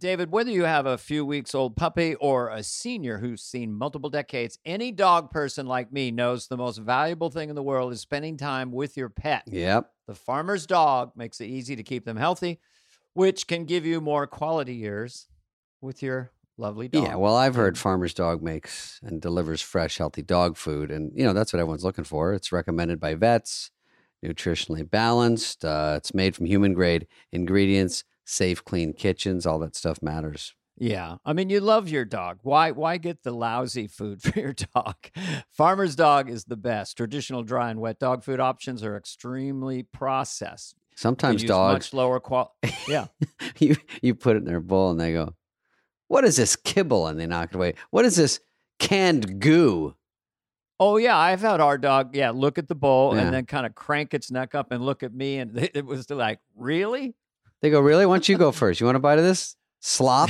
David, whether you have a few weeks old puppy or a senior who's seen multiple decades, any dog person like me knows the most valuable thing in the world is spending time with your pet. Yep. The farmer's dog makes it easy to keep them healthy, which can give you more quality years with your lovely dog. Yeah, well, I've heard Farmer's Dog makes and delivers fresh, healthy dog food. And, that's what everyone's looking for. It's recommended by vets, nutritionally balanced. It's made from human-grade ingredients, safe, clean kitchens. All that stuff matters. Yeah. I mean, you love your dog. Why get the lousy food for your dog? Farmer's Dog is the best. Traditional dry and wet dog food options are extremely processed. Sometimes They use dogs, much lower quality. Yeah. you put it in their bowl and they go, "What is this kibble?" And they knock it away. "What is this canned goo?" Oh, yeah. I've had our dog, look at the bowl Yeah. and then kind of crank its neck up and look at me. And it was like, really? They go, "Really? Why don't you go first? You want a bite of this slop?"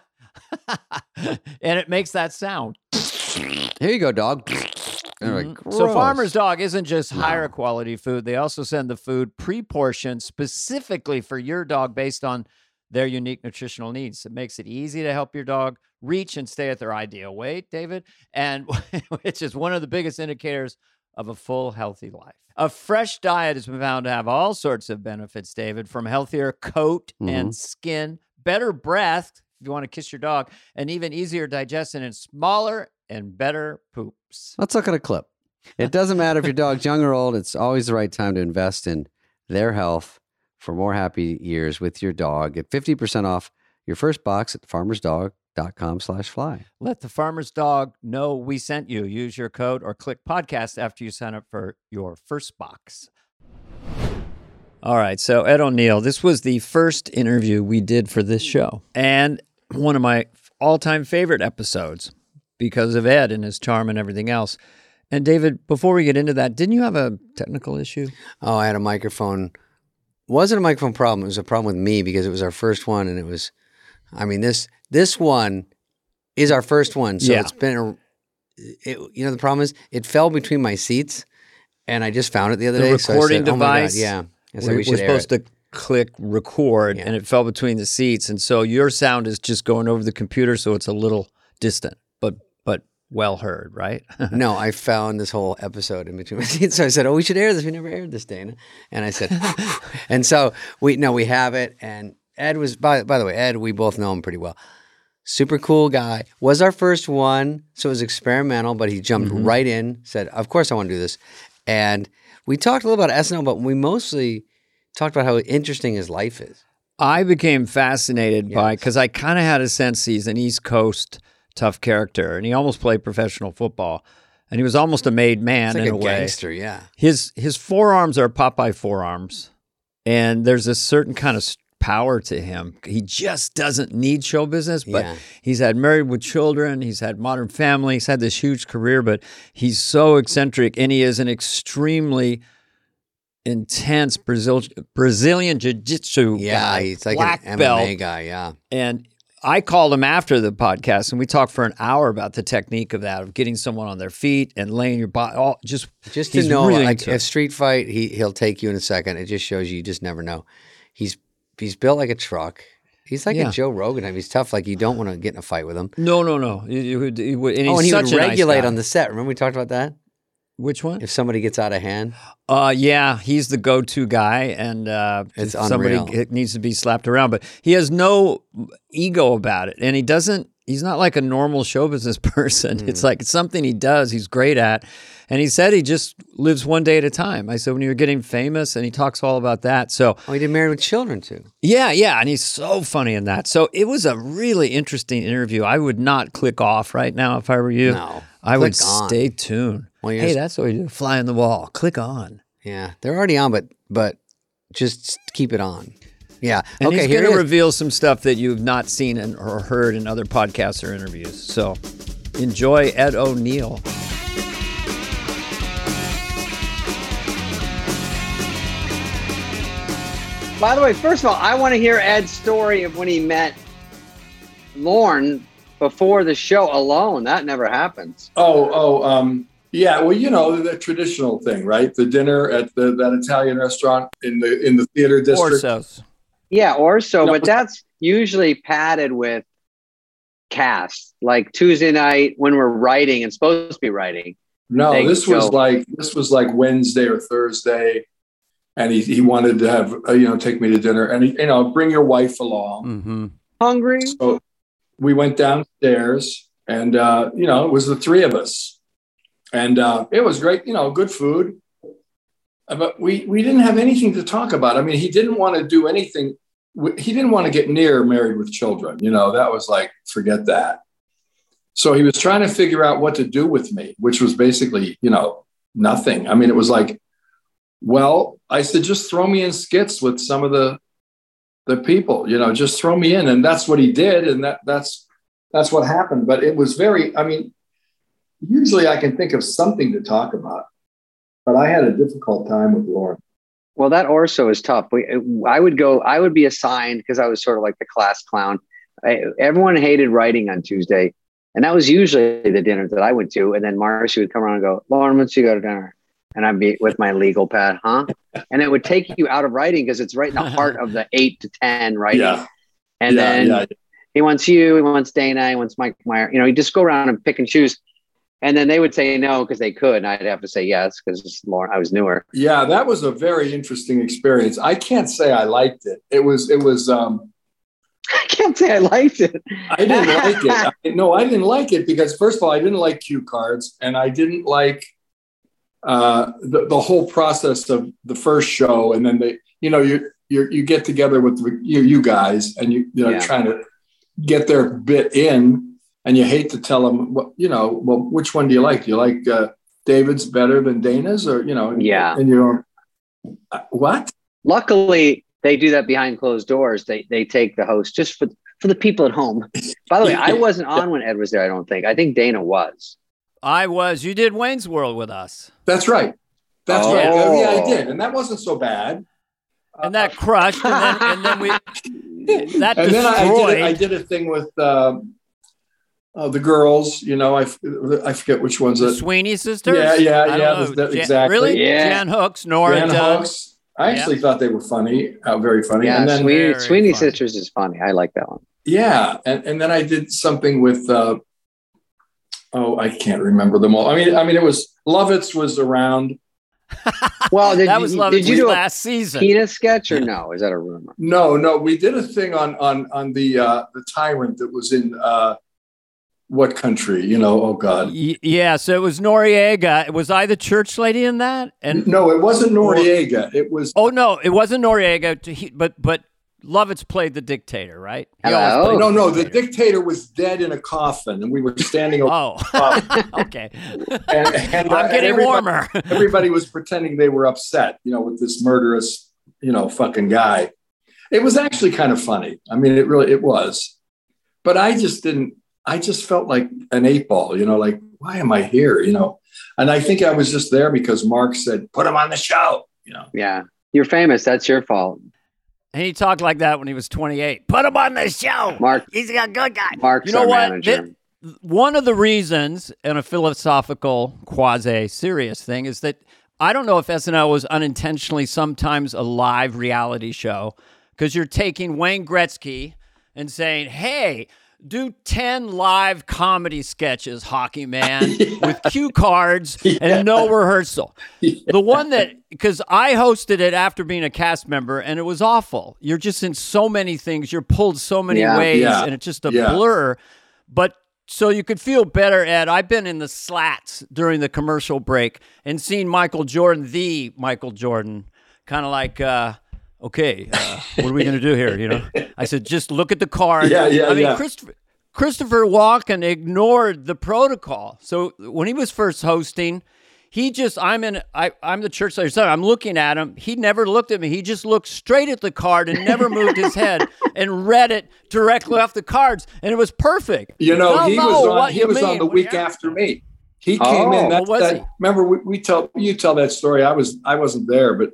And it makes that sound. Here you go, dog. They're like, So "Gross." Farmer's Dog isn't just No. higher quality food. They also send the food pre-portioned specifically for your dog based on their unique nutritional needs. It makes it easy to help your dog reach and stay at their ideal weight, David, and which is one of the biggest indicators of a full, healthy life. A fresh diet has been found to have all sorts of benefits, David, from healthier coat and skin, better breath, if you want to kiss your dog, and even easier digestion and smaller and better poops. Let's look at a clip. It doesn't matter if your dog's young or old. It's always the right time to invest in their health for more happy years with your dog. Get 50% off your first box at farmersdog.com/fly. Let the farmer's dog know we sent you. Use your code or click podcast after you sign up for your first box. All right. So Ed O'Neill, this was the first interview we did for this show and one of my all-time favorite episodes because of Ed and his charm and everything else. And David, before we get into that, didn't you have a technical issue? Oh, I had a microphone. Wasn't a microphone problem. It was a problem with me because it was our first one, and it was. I mean, this one is our first one, so it's been. The problem is it fell between my seats, and I just found it the other day. The recording so I said, device. Oh my God, yeah. I said We're we should supposed to click record, Yeah. and it fell between the seats, and so your sound is just going over the computer, so it's a little distant, but well heard, right? No, I found this whole episode in between my seats. So I said, we should air this. We never aired this, Dana. And I said, and so we have it. And Ed was, by the way, Ed, we both know him pretty well. Super cool guy. Was our first one. So it was experimental, but he jumped right in, said, of course I want to do this. And we talked a little about SNL, but we mostly talked about how interesting his life is. I became fascinated by, because I kind of had a sense he's an East Coast tough character, and he almost played professional football, and he was almost a made man It's like in a way. Gangster, yeah. His forearms are Popeye forearms, and there's a certain kind of power to him. He just doesn't need show business, but he's had Married with Children, he's had Modern Family, he's had this huge career, but he's so eccentric, and he is an extremely intense Brazilian jiu-jitsu guy, he's like black an MMA belt guy, yeah. And I called him after the podcast, and we talked for an hour about the technique of that, of getting someone on their feet and laying your body. Just to know, really like into a street fight, he'll take you in a second. It just shows you just never know. He's built like a truck. He's like a Joe Rogan type. He's tough. Like you don't want to get in a fight with him. No. And He he's would such a regulate nice guy. on the set. Remember we talked about that? Which one? If somebody gets out of hand. He's the go-to guy, and It's if somebody unreal. needs to be slapped around, but he has no ego about it, and he's not like a normal show business person. It's like it's something he does, he's great at, and he said he just lives one day at a time. I said, when you're getting famous, and he talks all about that. So Oh, he did Married with Children too. yeah, and he's so funny in that. So it was a really interesting interview. I would not click off right now if I were you. No. I would Click on. stay tuned. Well, hey, that's what we do. Fly on the wall. Click on. Yeah, they're already on, but just keep it on. Yeah. And okay, he's here going it to is. reveal some stuff that you've not seen or heard in other podcasts or interviews. So enjoy Ed O'Neill. By the way, first of all, I want to hear Ed's story of when he met Lorne before the show alone. That never happens. Yeah. Well, the traditional thing, right? The dinner at that Italian restaurant in the theater district. Orsos. Yeah, Orso, No. but that's usually padded with cast. Like Tuesday night when we're writing and supposed to be writing. No, They this was go- like Wednesday or Thursday, and he wanted to have take me to dinner, and bring your wife along. Mm-hmm. Hungry? So we went downstairs, and it was the three of us, and it was great. Good food, but we didn't have anything to talk about. I mean, he didn't want to do anything. He didn't want to get near Married with Children. That was like, forget that. So he was trying to figure out what to do with me, which was basically, nothing. I mean, it was like, well, I said, just throw me in skits with some of the people, just throw me in. And that's what he did. And that's what happened. But it was usually I can think of something to talk about, but I had a difficult time with Lauren. Well, that Orso is tough. I would be assigned because I was sort of like the class clown. Everyone hated writing on Tuesday. And that was usually the dinner that I went to. And then Marcy would come around and go, Lauren, once you go to dinner. And I'd be with my legal pad, huh? And it would take you out of writing because it's right in the heart of the 8 to 10 writing. Yeah. And then he wants you, he wants Dana, he wants Mike Meyer. You just go around and pick and choose. And then they would say no because they could. And I'd have to say yes because Lauren, I was newer. Yeah, that was a very interesting experience. I can't say I liked it. It was I can't say I liked it. I didn't like it. I didn't like it because, first of all, I didn't like cue cards, and I didn't like the whole process of the first show. And then you get together with you guys, and trying to get their bit in, and you hate to tell them, well, which one do you like? Do you like David's better than Dana's, or Yeah. And you're what? Luckily, they do that behind closed doors. They take the host just for the people at home. By the way, I wasn't on when Ed was there, I don't think. I think Dana was. I was. You did Wayne's World with us. That's right. That's Oh. right. Yeah, I did. And that wasn't so bad. And that crushed. And then we that And then destroyed. I did a thing with the girls, I forget which ones. The Sweeney sisters? Yeah, I don't know. exactly. Really? Yeah. Jan Hooks, Nora Jan Dunn. Hooks. I actually thought they were funny, very funny. Yeah, And then, Very Sweeney funny. Sisters is funny. I like that one. yeah. And then I did something with, I can't remember them all. I mean, it was, Lovitz was around. Well, That was did you do a last season. penis sketch or no? Is that a rumor? No, we did a thing on the Tyrant that was in, what country? Oh God. Yeah, so it was Noriega. Was I the church lady in that? And No, it wasn't Noriega. It was. oh no, it wasn't Noriega. But Lovitz played the dictator, right? He always Hello? played No, the dictator was dead in a coffin, and we were standing over. Oh, okay. and I'm getting warmer. Everybody was pretending they were upset, with this murderous, fucking guy. It was actually kind of funny. I mean, it was. But I just felt like an 8-ball, like, why am I here, And I think I was just there because Mark said, put him on the show, Yeah. You're famous. That's your fault. And he talked like that when he was 28. Put him on the show. Mark. He's a good guy. Mark's You know our what? manager. One of the reasons, in a philosophical, quasi-serious thing, is that I don't know if SNL was unintentionally sometimes a live reality show, because you're taking Wayne Gretzky and saying, hey, do 10 live comedy sketches, hockey man, with cue cards and no rehearsal. The one that, because I hosted it after being a cast member, and it was awful. You're just in so many things. You're pulled so many ways, and it's just a blur. But so you could feel better, Ed. I've been in the slats during the commercial break and seen Michael Jordan, the Michael Jordan, kind of like, okay, what are we going to do here? I said, just look at the card. I mean, Christopher Walken ignored the protocol. So when he was first hosting, I'm the church leader's son. I'm looking at him. He never looked at me. He just looked straight at the card and never moved his head and read it directly off the cards. And it was perfect. He was on the week after me. He came in. Remember, you tell that story. I wasn't there, but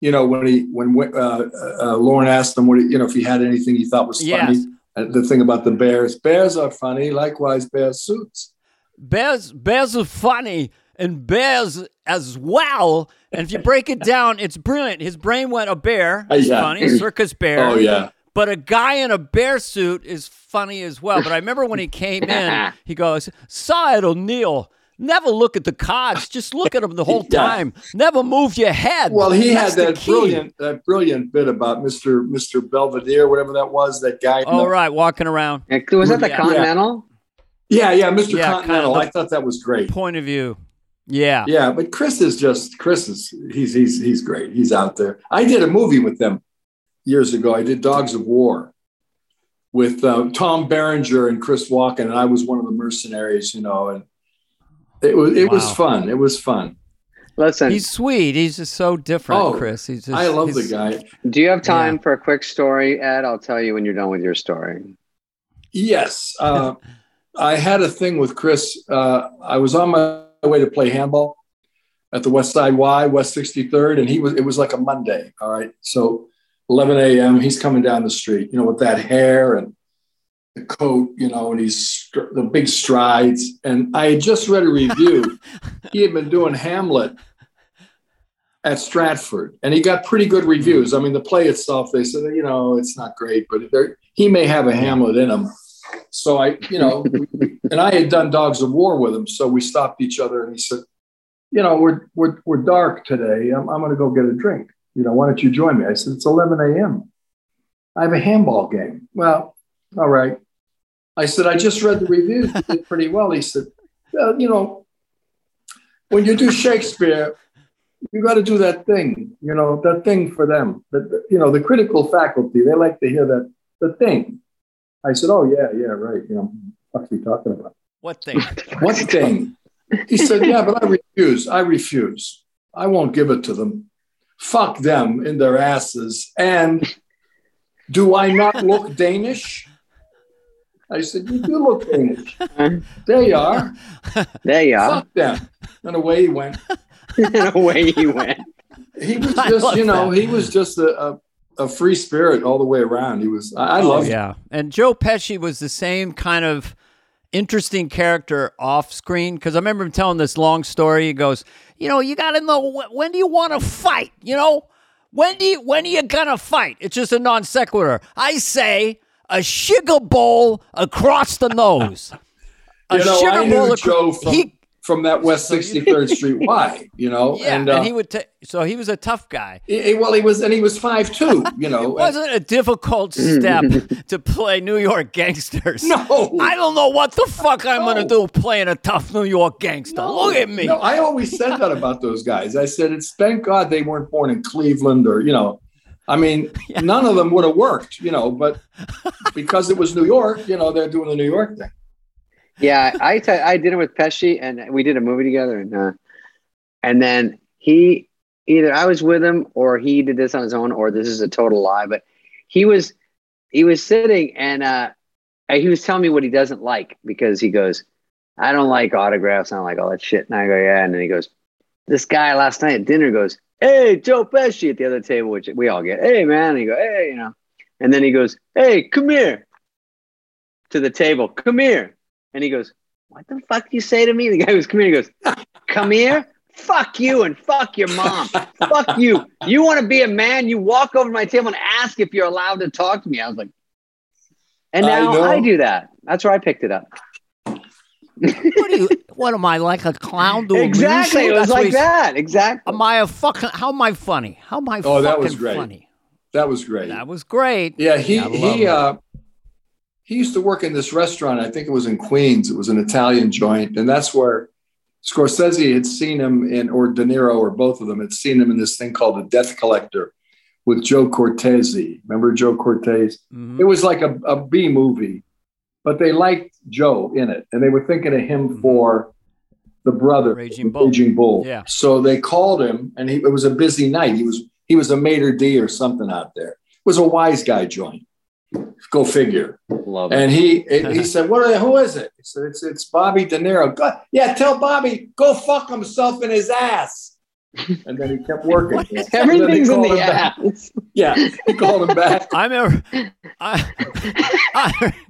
when Lauren asked him if he had anything he thought was funny, the thing about the Bears are funny. Likewise, Bears suits. Bears are funny. and bears as well. And if you break it down, it's brilliant. His brain went a bear. It's funny, a circus bear. Oh, yeah. But a guy in a bear suit is funny as well. But I remember when he came in, he goes, Side O'Neill, never look at the cards. Just look at them the whole time. Never move your head. Well, he That's had the that brilliant bit about Mr. Belvedere, whatever that was, that guy. Oh, right, walking around. Was that the Continental? Yeah, Mr. Continental. kind of I thought that was great. Point of view. Yeah. Yeah, but Chris is he's great. He's out there. I did a movie with them years ago. I did Dogs of War with Tom Berenger and Chris Walken, and I was one of the mercenaries, and it was fun. It was fun. Listen, he's sweet. He's just so different, Chris. I love the guy. Do you have time for a quick story, Ed? I'll tell you when you're done with your story. Yes. I had a thing with Chris. I was on my way to play handball at the West Side Y, West 63rd, and it was like a Monday. All right. So 11 a.m., he's coming down the street, with that hair and the coat, and he's the big strides. And I had just read a review. He had been doing Hamlet at Stratford, and he got pretty good reviews. I mean, the play itself, they said, it's not great, but he may have a Hamlet in him. So and I had done Dogs of War with him. So we stopped each other, and he said, we're dark today. I'm going to go get a drink. Why don't you join me? I said, it's 11 a.m. I have a handball game. Well, all right. I said, I just read the reviews. You did pretty well. He said, well, when you do Shakespeare, you got to do that thing, that thing for them. The critical faculty, they like to hear the thing. I said, oh, yeah, right. What's he talking about? What thing? What thing? He said, yeah, but I refuse. I won't give it to them. Fuck them in their asses. And do I not look Danish? I said, you do look Danish. There you are. There you are. Fuck them. And away he went. And away he went. He was just, he was just a free spirit all the way around. He was, I loved him. Yeah. And Joe Pesci was the same kind of interesting character off screen, because I remember him telling this long story. He goes, you got to know, when do you want to fight? When are you gonna fight? It's just a non sequitur. I say a sugar bowl across the nose. I knew Joe from that West 63rd Street Y, Yeah, and he would so he was a tough guy. He was 5'2", It wasn't a difficult step to play New York gangsters. No. I don't know what the fuck I'm going to do playing a tough New York gangster. Look at me. No, I always said that about those guys. I said, thank God they weren't born in Cleveland or, none of them would have worked, but because it was New York, they're doing the New York thing. Yeah, I did it with Pesci, and we did a movie together, and then either I was with him or he did this on his own, or this is a total lie. But he was sitting and he was telling me what he doesn't like, because he goes, I don't like autographs, I don't like all that shit. And I go, yeah. And then he goes, this guy last night at dinner goes, hey, Joe Pesci, at the other table, which we all get, hey man. And he go, hey, and then he goes, hey, come here, to the table, come here. And he goes, what the fuck do you say to me? The guy who's come here, he goes, come here? Fuck you and fuck your mom. Fuck you. You want to be a man? You walk over to my table and ask if you're allowed to talk to me. I was like, and now I do that. That's where I picked it up. What am I, like a clown to exactly. It was like that. Exactly. How am I funny? How am I fucking that was great. funny? That was great. That was great. Yeah, he used to work in this restaurant. I think it was in Queens. It was an Italian joint. And that's where Scorsese had seen him or De Niro, or both of them had seen him in this thing called The Death Collector with Joe Cortese. Remember Joe Cortese? Mm-hmm. It was like a B movie, but they liked Joe in it. And they were thinking of him for the brother, Raging Bull. Yeah. So they called him, and it was a busy night. He was a maitre d' or something out there. It was a wise guy joint. Go figure. Love it. And he said, who is it? He said, it's Bobby De Niro. Yeah, tell Bobby, go fuck himself in his ass. And then he kept working. Everything's in the ass. Yeah, he called him back.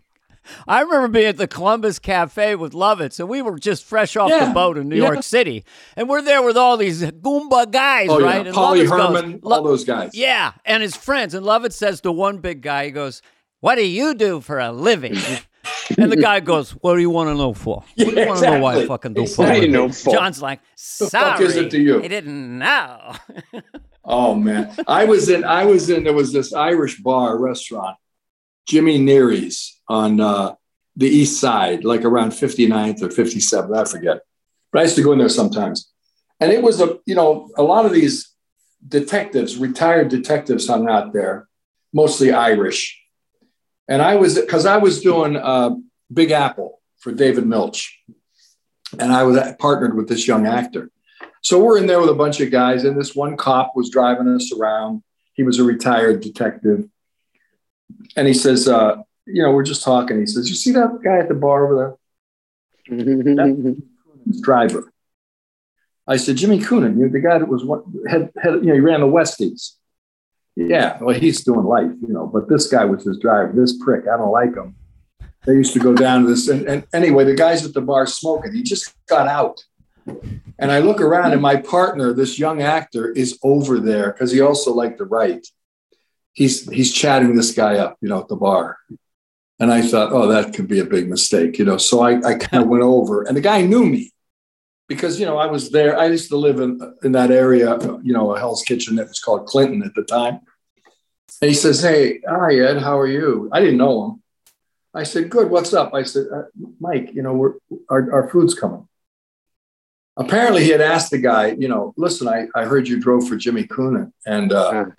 I remember being at the Columbus Cafe with Lovitz, and we were just fresh off the boat in New York City. And we're there with all these Goomba guys, right? And Paulie Lovitz Herman, all those guys. Yeah, and his friends. And Lovitz says to one big guy, he goes, "What do you do for a living?" And the guy goes, "What do you want to know for? Yeah, What do you want to know why I fucking do for a living?" John's like, "Sorry, fuck is it to you? I didn't know." Oh man, I was in. There was this Irish bar restaurant, Jimmy Neary's on the East Side, like around 59th or 57th, I forget. But I used to go in there sometimes, and it was a lot of these detectives, retired detectives, hung out there, mostly Irish. And I was doing Big Apple for David Milch, and I was partnered with this young actor. So we're in there with a bunch of guys, and this one cop was driving us around. He was a retired detective. And he says, we're just talking. He says, "You see that guy at the bar over there? That's driver." I said, "Jimmy Coonan, the guy that was he ran the Westies." "Yeah, well, he's doing life, but this guy was his driver, this prick. I don't like him." They used to go down to this. And anyway, the guy's at the bar smoking. He just got out. And I look around, and my partner, this young actor, is over there because he also liked to write. He's chatting this guy up, at the bar. And I thought, oh, that could be a big mistake, So I kind of went over, and the guy knew me because, I was there. I used to live in that area, a Hell's Kitchen that was called Clinton at the time. And he says, "Hey, hi, Ed, how are you?" I didn't know him. I said, "Good, what's up?" I said, "Mike, our food's coming." Apparently, he had asked the guy, "Listen, I heard you drove for Jimmy Coonan, and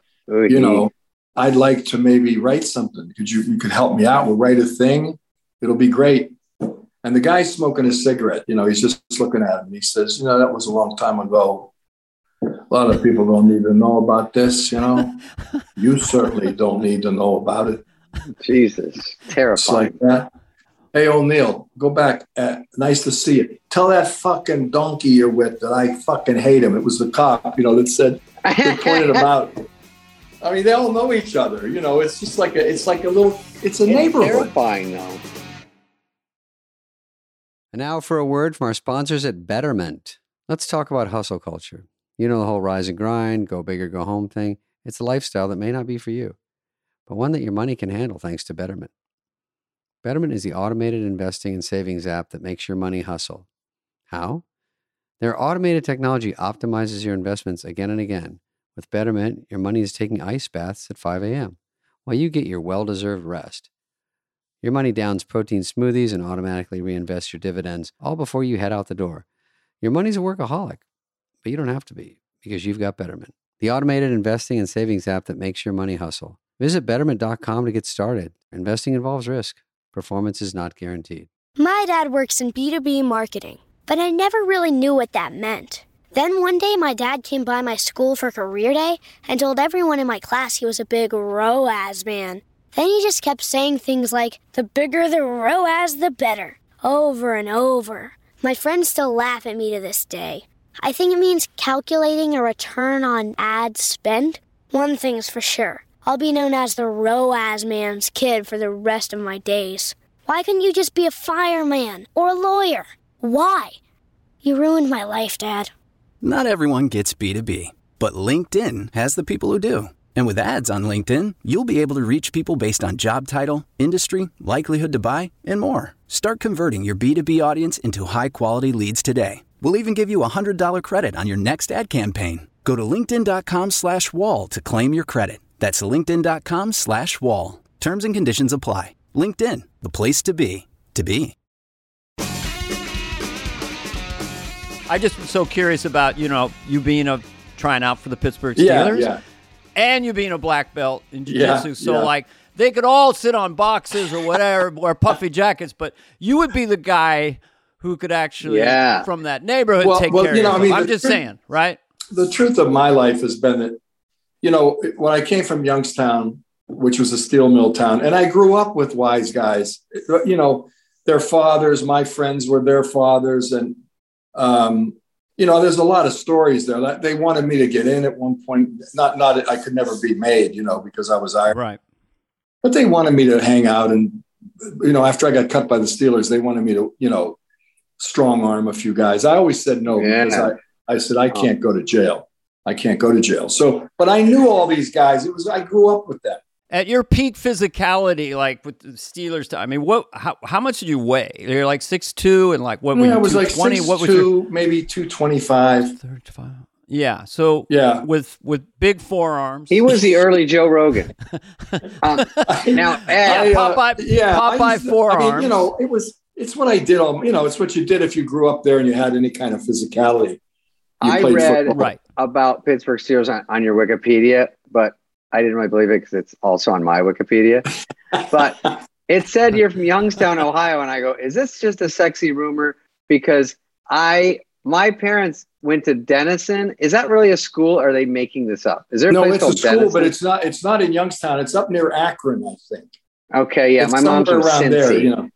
I'd like to maybe write something. You could help me out? We'll write a thing. It'll be great." And the guy's smoking a cigarette. He's just looking at him. And he says, "That was a long time ago. A lot of people don't need to know about this. You certainly don't need to know about it." Jesus, terrifying. It's like that. "Hey, O'Neill, go back. Nice to see you. Tell that fucking donkey you're with that I fucking hate him." It was the cop, that said, they pointed him out. I mean, they all know each other. It's just like it's a neighborhood. Terrifying, though. And now for a word from our sponsors at Betterment. Let's talk about hustle culture. The whole rise and grind, go big or go home thing. It's a lifestyle that may not be for you, but one that your money can handle thanks to Betterment. Betterment is the automated investing and savings app that makes your money hustle. How? Their automated technology optimizes your investments again and again. With Betterment, your money is taking ice baths at 5 a.m. while you get your well-deserved rest. Your money downs protein smoothies and automatically reinvests your dividends all before you head out the door. Your money's a workaholic, but you don't have to be because you've got Betterment, the automated investing and savings app that makes your money hustle. Visit Betterment.com to get started. Investing involves risk. Performance is not guaranteed. My dad works in B2B marketing, but I never really knew what that meant. Then one day, my dad came by my school for career day and told everyone in my class he was a big ROAS man. Then he just kept saying things like, "The bigger the ROAS, the better," over and over. My friends still laugh at me to this day. I think it means calculating a return on ad spend. One thing's for sure. I'll be known as the ROAS man's kid for the rest of my days. Why couldn't you just be a fireman or a lawyer? Why? You ruined my life, Dad. Not everyone gets B2B, but LinkedIn has the people who do. And with ads on LinkedIn, you'll be able to reach people based on job title, industry, likelihood to buy, and more. Start converting your B2B audience into high-quality leads today. We'll even give you a $100 credit on your next ad campaign. Go to linkedin.com/wall to claim your credit. That's linkedin.com/wall. Terms and conditions apply. LinkedIn, the place to be, to be. I just am so curious about, you being trying out for the Pittsburgh Steelers. Yeah. And you being a black belt in jiu-jitsu. So, they could all sit on boxes or whatever, wear puffy jackets, but you would be the guy who could actually, from that neighborhood, take care of yourself. I'm just saying, right? The truth of my life has been that, when I came from Youngstown, which was a steel mill town, and I grew up with wise guys, their fathers, my friends were their fathers. And, there's a lot of stories there. They wanted me to get in at one point. Not I could never be made, because I was Irish. Right. But they wanted me to hang out and after I got cut by the Steelers, they wanted me to, strong arm a few guys. I always said no because I said, I can't go to jail. I can't go to jail. So, but I knew all these guys. I grew up with them. At your peak physicality, like with the Steelers, I mean, how much did you weigh? You're like 6'2", and like what were you? I was like 6'2", what was your... maybe 225. 35. Yeah. So with big forearms. He was the early Joe Rogan. Now, Ed, Popeye forearms. I mean, it's what I did. It's what you did if you grew up there and you had any kind of physicality. I read about Pittsburgh Steelers on your Wikipedia, but I didn't really believe it because it's also on my Wikipedia. But it said you're from Youngstown, Ohio, and I go, is this just a sexy rumor? Because my parents went to Denison. Is that really a school? Or are they making this up? Is there a place called Denison? School, but it's not. It's not in Youngstown. It's up near Akron, I think. Okay, yeah, it's my mom's from around Cincy. There,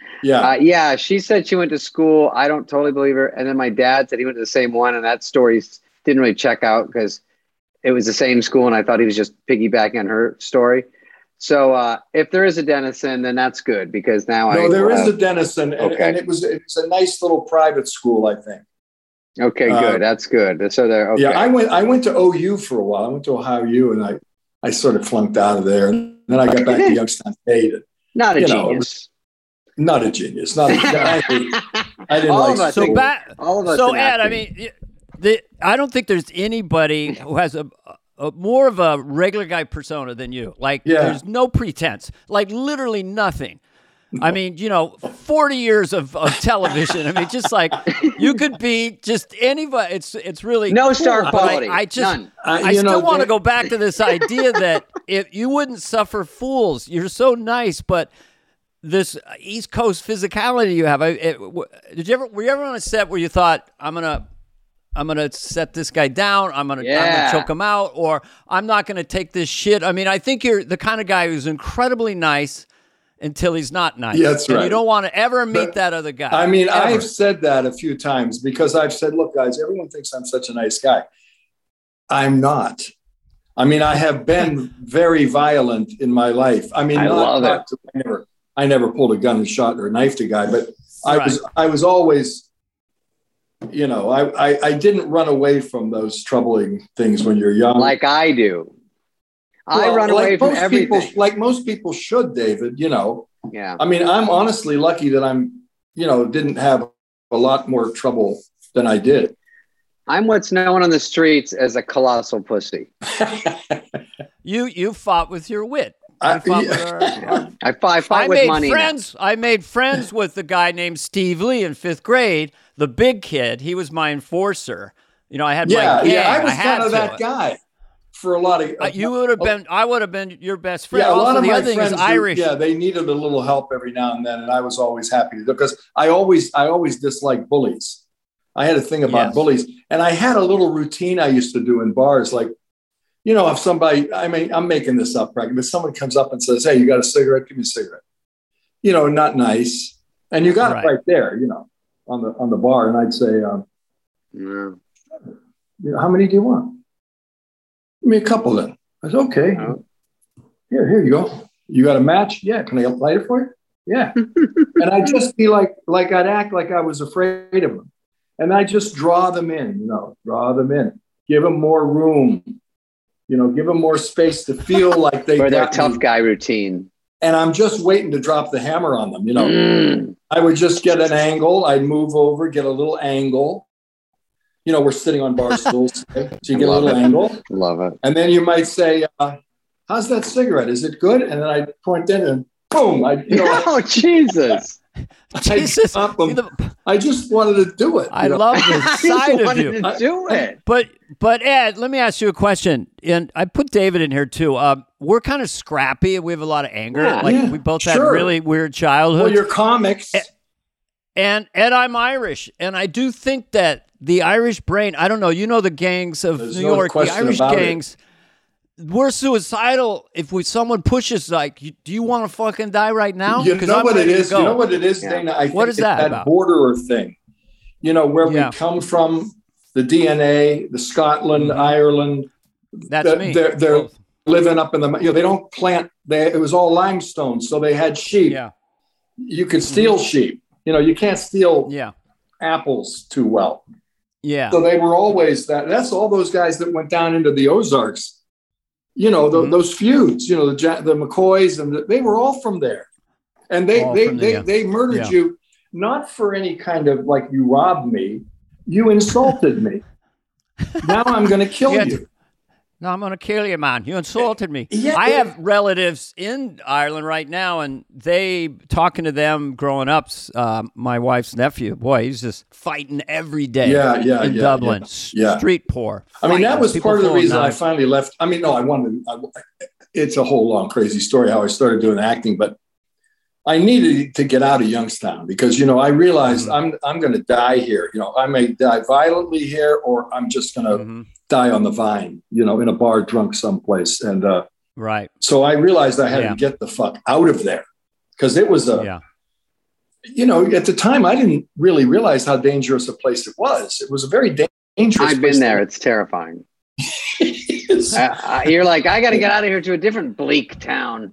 Yeah, she said she went to school. I don't totally believe her. And then my dad said he went to the same one, and that story didn't really check out because it was the same school, and I thought he was just piggybacking on her story. So if there is a Denison, then that's good because now there is a Denison, and it's a nice little private school, I think. Okay, good. That's good. So there. Okay. Yeah, I went to OU for a while. I went to Ohio U, and I sort of flunked out of there, and then I got back to Youngstown State. Not a genius. Not a genius. Not. I didn't all like. All of us. So Ed, I mean, I don't think there's anybody who has a more of a regular guy persona than you. Like, there's no pretense. Like, literally nothing. No. I mean, 40 years of television. I mean, just like you could be just anybody. It's really no cool. star quality. None. I still want to go back to this idea that if you wouldn't suffer fools, you're so nice, but this East Coast physicality you have. Were you ever on a set where you thought, I'm gonna set this guy down, I'm gonna choke him out, or I'm not gonna take this shit? I mean, I think you're the kind of guy who's incredibly nice until he's not nice. Yeah, that's right. And you don't want to ever meet that other guy. I mean, ever. I've said that a few times because I've said, look, guys, everyone thinks I'm such a nice guy. I'm not. I mean, I have been very violent in my life. I mean, I never pulled a gun and shot or knifed a guy, but I was always, I didn't run away from those troubling things when you're young. Like I do. I run away from everything. Like most people should, David, Yeah. I mean, I'm honestly lucky that I'm, didn't have a lot more trouble than I did. I'm what's known on the streets as a colossal pussy. You fought with your wit. I fought with money. I made friends with the guy named Steve Lee in 5th grade, the big kid. He was my enforcer. I had my gang. I was kind of that guy for a lot of. I would have been your best friend. Yeah, a lot of my friends is Irish. They needed a little help every now and then, and I was always happy to do because I always disliked bullies. I had a thing about bullies, and I had a little routine I used to do in bars, like. If somebody, I'm making this up, right? But someone comes up and says, "Hey, you got a cigarette? Give me a cigarette." Not nice, and you got it right there, on the bar. And I'd say, "How many do you want?" Give me a couple then. I said, "Okay, here you go. You got a match? Yeah. Can I light it for you? Yeah." And I'd just be like I'd act like I was afraid of them, and I just draw them in, give them more room. Give them more space to feel like they for their tough guy routine. And I'm just waiting to drop the hammer on them. I would just get an angle. I'd move over, get a little angle. We're sitting on bar stools, so you get a little angle. Love it. And then you might say, "How's that cigarette? Is it good?" And then I'd point in and boom. Oh, Jesus. Jesus. I just wanted to do it. I love this side of you. To do it. But Ed, let me ask you a question. And I put David in here too. We're kind of scrappy. We have a lot of anger. We both had really weird childhoods. Well, you're comics. And I'm Irish. And I do think that the Irish brain, I don't know, the gangs of New York, the Irish gangs, we're suicidal if someone pushes like, do you want to fucking die right now? You know what it is? You know what it is, Dana? I think what is that about? Borderer thing. Where we come from, the DNA, the Scotland, Ireland. That's me. They're living up in the, they don't plant, it was all limestone. So they had sheep. Yeah. You could steal sheep. You can't steal Yeah. apples too well. Yeah. So they were always that's all those guys that went down into the Ozarks, those feuds, the McCoys, and they were all from there. And they murdered you, not for any kind of like, you robbed me, you insulted me. Now I'm going to kill you. No, I'm going to kill you, man. You insulted me. Yeah. I have relatives in Ireland right now, and talking to them growing up, my wife's nephew, boy, he's just fighting every day in Dublin. Yeah. Street poor. I mean, that was part of the reason I knives. finally left. I mean, no, it's a whole long, crazy story how I started doing acting, but I needed to get out of Youngstown because, I realized I'm going to die here. I may die violently here, or I'm just going to die on the vine, in a bar drunk someplace. And right. So I realized I had to get the fuck out of there because it was at the time, I didn't really realize how dangerous a place it was. It was a very dangerous I've been there. It's terrifying. You're like, I got to get out of here to a different bleak town.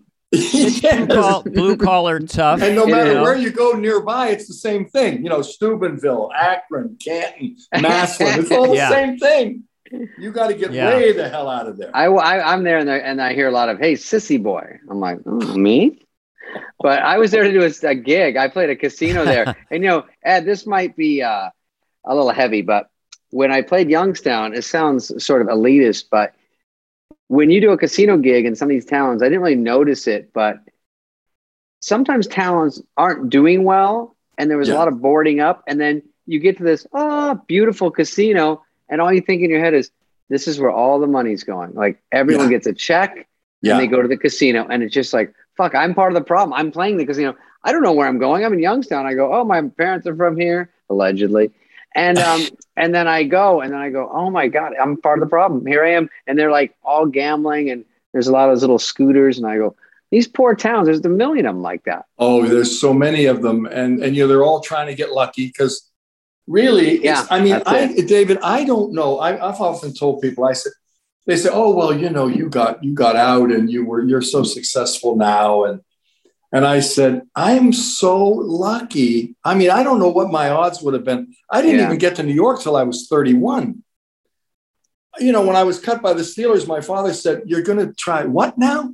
Blue collar tough. And no matter where you go nearby, it's the same thing. Steubenville, Akron, Canton, Massillon. It's all the same thing. You got to get way the hell out of there. I'm there and I hear a lot of, hey, sissy boy. I'm like, me? But I was there to do a gig. I played a casino there. And, Ed, this might be a little heavy, but when I played Youngstown, it sounds sort of elitist, but when you do a casino gig in some of these towns, I didn't really notice it, but sometimes towns aren't doing well, and there was a lot of boarding up, and then you get to this beautiful casino, and all you think in your head is, this is where all the money's going. Like, everyone gets a check, and they go to the casino, and it's just like, fuck, I'm part of the problem. I'm playing the casino. I don't know where I'm going. I'm in Youngstown. I go, my parents are from here, allegedly. And and then I go, oh my God, I'm part of the problem. Here I am. And they're like all gambling, and there's a lot of those little scooters. And I go, these poor towns, there's a million of them like that. Oh, there's so many of them. And they're all trying to get lucky because really, David, I don't know. I've often told people, they say, oh, well, you got out and you're so successful now. And I said, I'm so lucky. I mean, I don't know what my odds would have been. I didn't even get to New York till I was 31. When I was cut by the Steelers, my father said, you're going to try what now?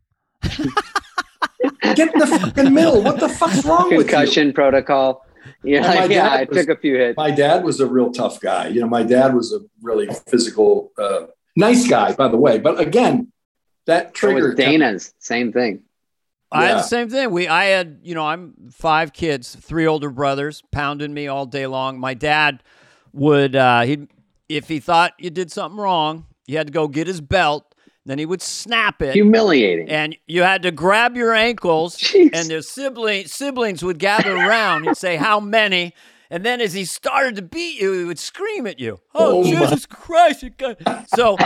Get in the fucking middle. What the fuck's wrong with you? Concussion protocol. I took a few hits. My dad was a real tough guy. My dad was a really physical, nice guy, by the way. But again, that trigger. Dana's, same thing. I had the same thing. I had, I'm 5 kids, 3 older brothers pounding me all day long. My dad would, if he thought you did something wrong, you had to go get his belt. Then he would snap it. Humiliating. And you had to grab your ankles. Jeez. And their siblings would gather around. He'd say, how many? And then as he started to beat you, he would scream at you. Oh Jesus Christ. So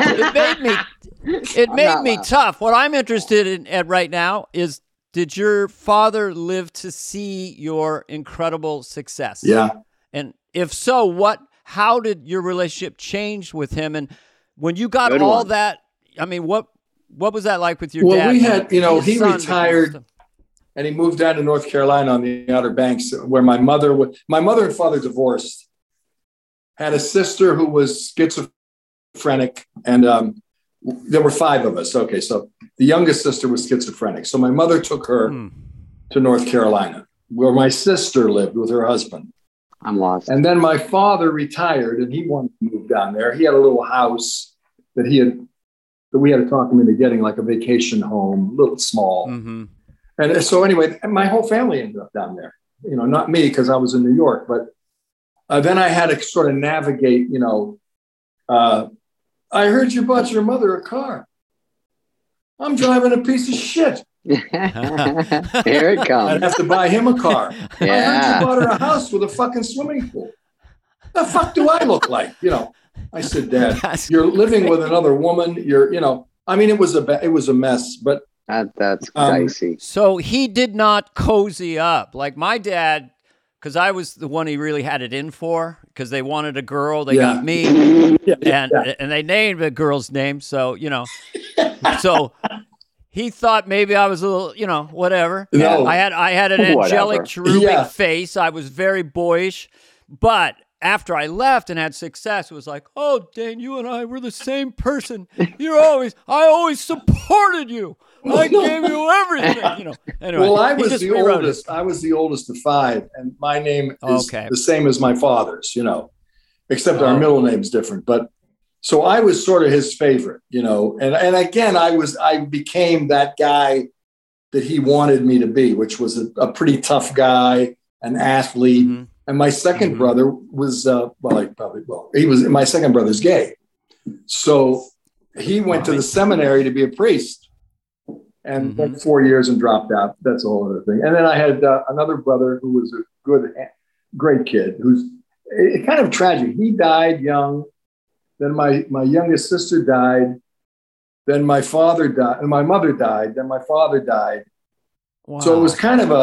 it made me tough. What I'm interested in right now is, did your father live to see your incredible success? Yeah. And if so, how did your relationship change with him? And when you got all that, I mean, what was that like with your dad? Well, we had, he retired and he moved down to North Carolina on the Outer Banks, where my mother and father divorced, had a sister who was schizophrenic, and there were 5 of us. Okay, so the youngest sister was schizophrenic. So my mother took her to North Carolina, where my sister lived with her husband. I'm lost. And then my father retired, and he wanted to move down there. He had a little house that we had to talk him into getting, like a vacation home, a little small. Mm-hmm. And so anyway, my whole family ended up down there. Not me because I was in New York, but then I had to sort of navigate. I heard you bought your mother a car. I'm driving a piece of shit. Here it comes. I'd have to buy him a car. Yeah. I heard you bought her a house with a fucking swimming pool. The fuck do I look like? I said, Dad, you're living with another woman. I mean, it was a mess, but that's dicey. So he did not cozy up like my dad, because I was the one he really had it in for, because they wanted a girl. They got me, and they named the girl's name. So, So he thought maybe I was a little, whatever. No. I had an Whatever. angelic, cherubic Yeah. face. I was very boyish. But after I left and had success, it was like, oh, Dane, you and I were the same person. I always supported you. I gave you everything. Anyway, Well, I he was just the rewrote it. oldest. I was the oldest of 5, and my name is Okay. the same as my father's. Except our Oh. middle name's different. But so I was sort of his favorite. And again, I became that guy that he wanted me to be, which was a pretty tough guy, an athlete. Mhm. And my second Mhm. brother was my second brother's gay, so he went to the seminary to be a priest. And Mhm. went 4 years and dropped out. That's a whole other thing. And then I had another brother who was a great kid, who's kind of tragic. He died young. Then my youngest sister died. Then my father died, and my mother died. Then my father died. Wow. So it was kind of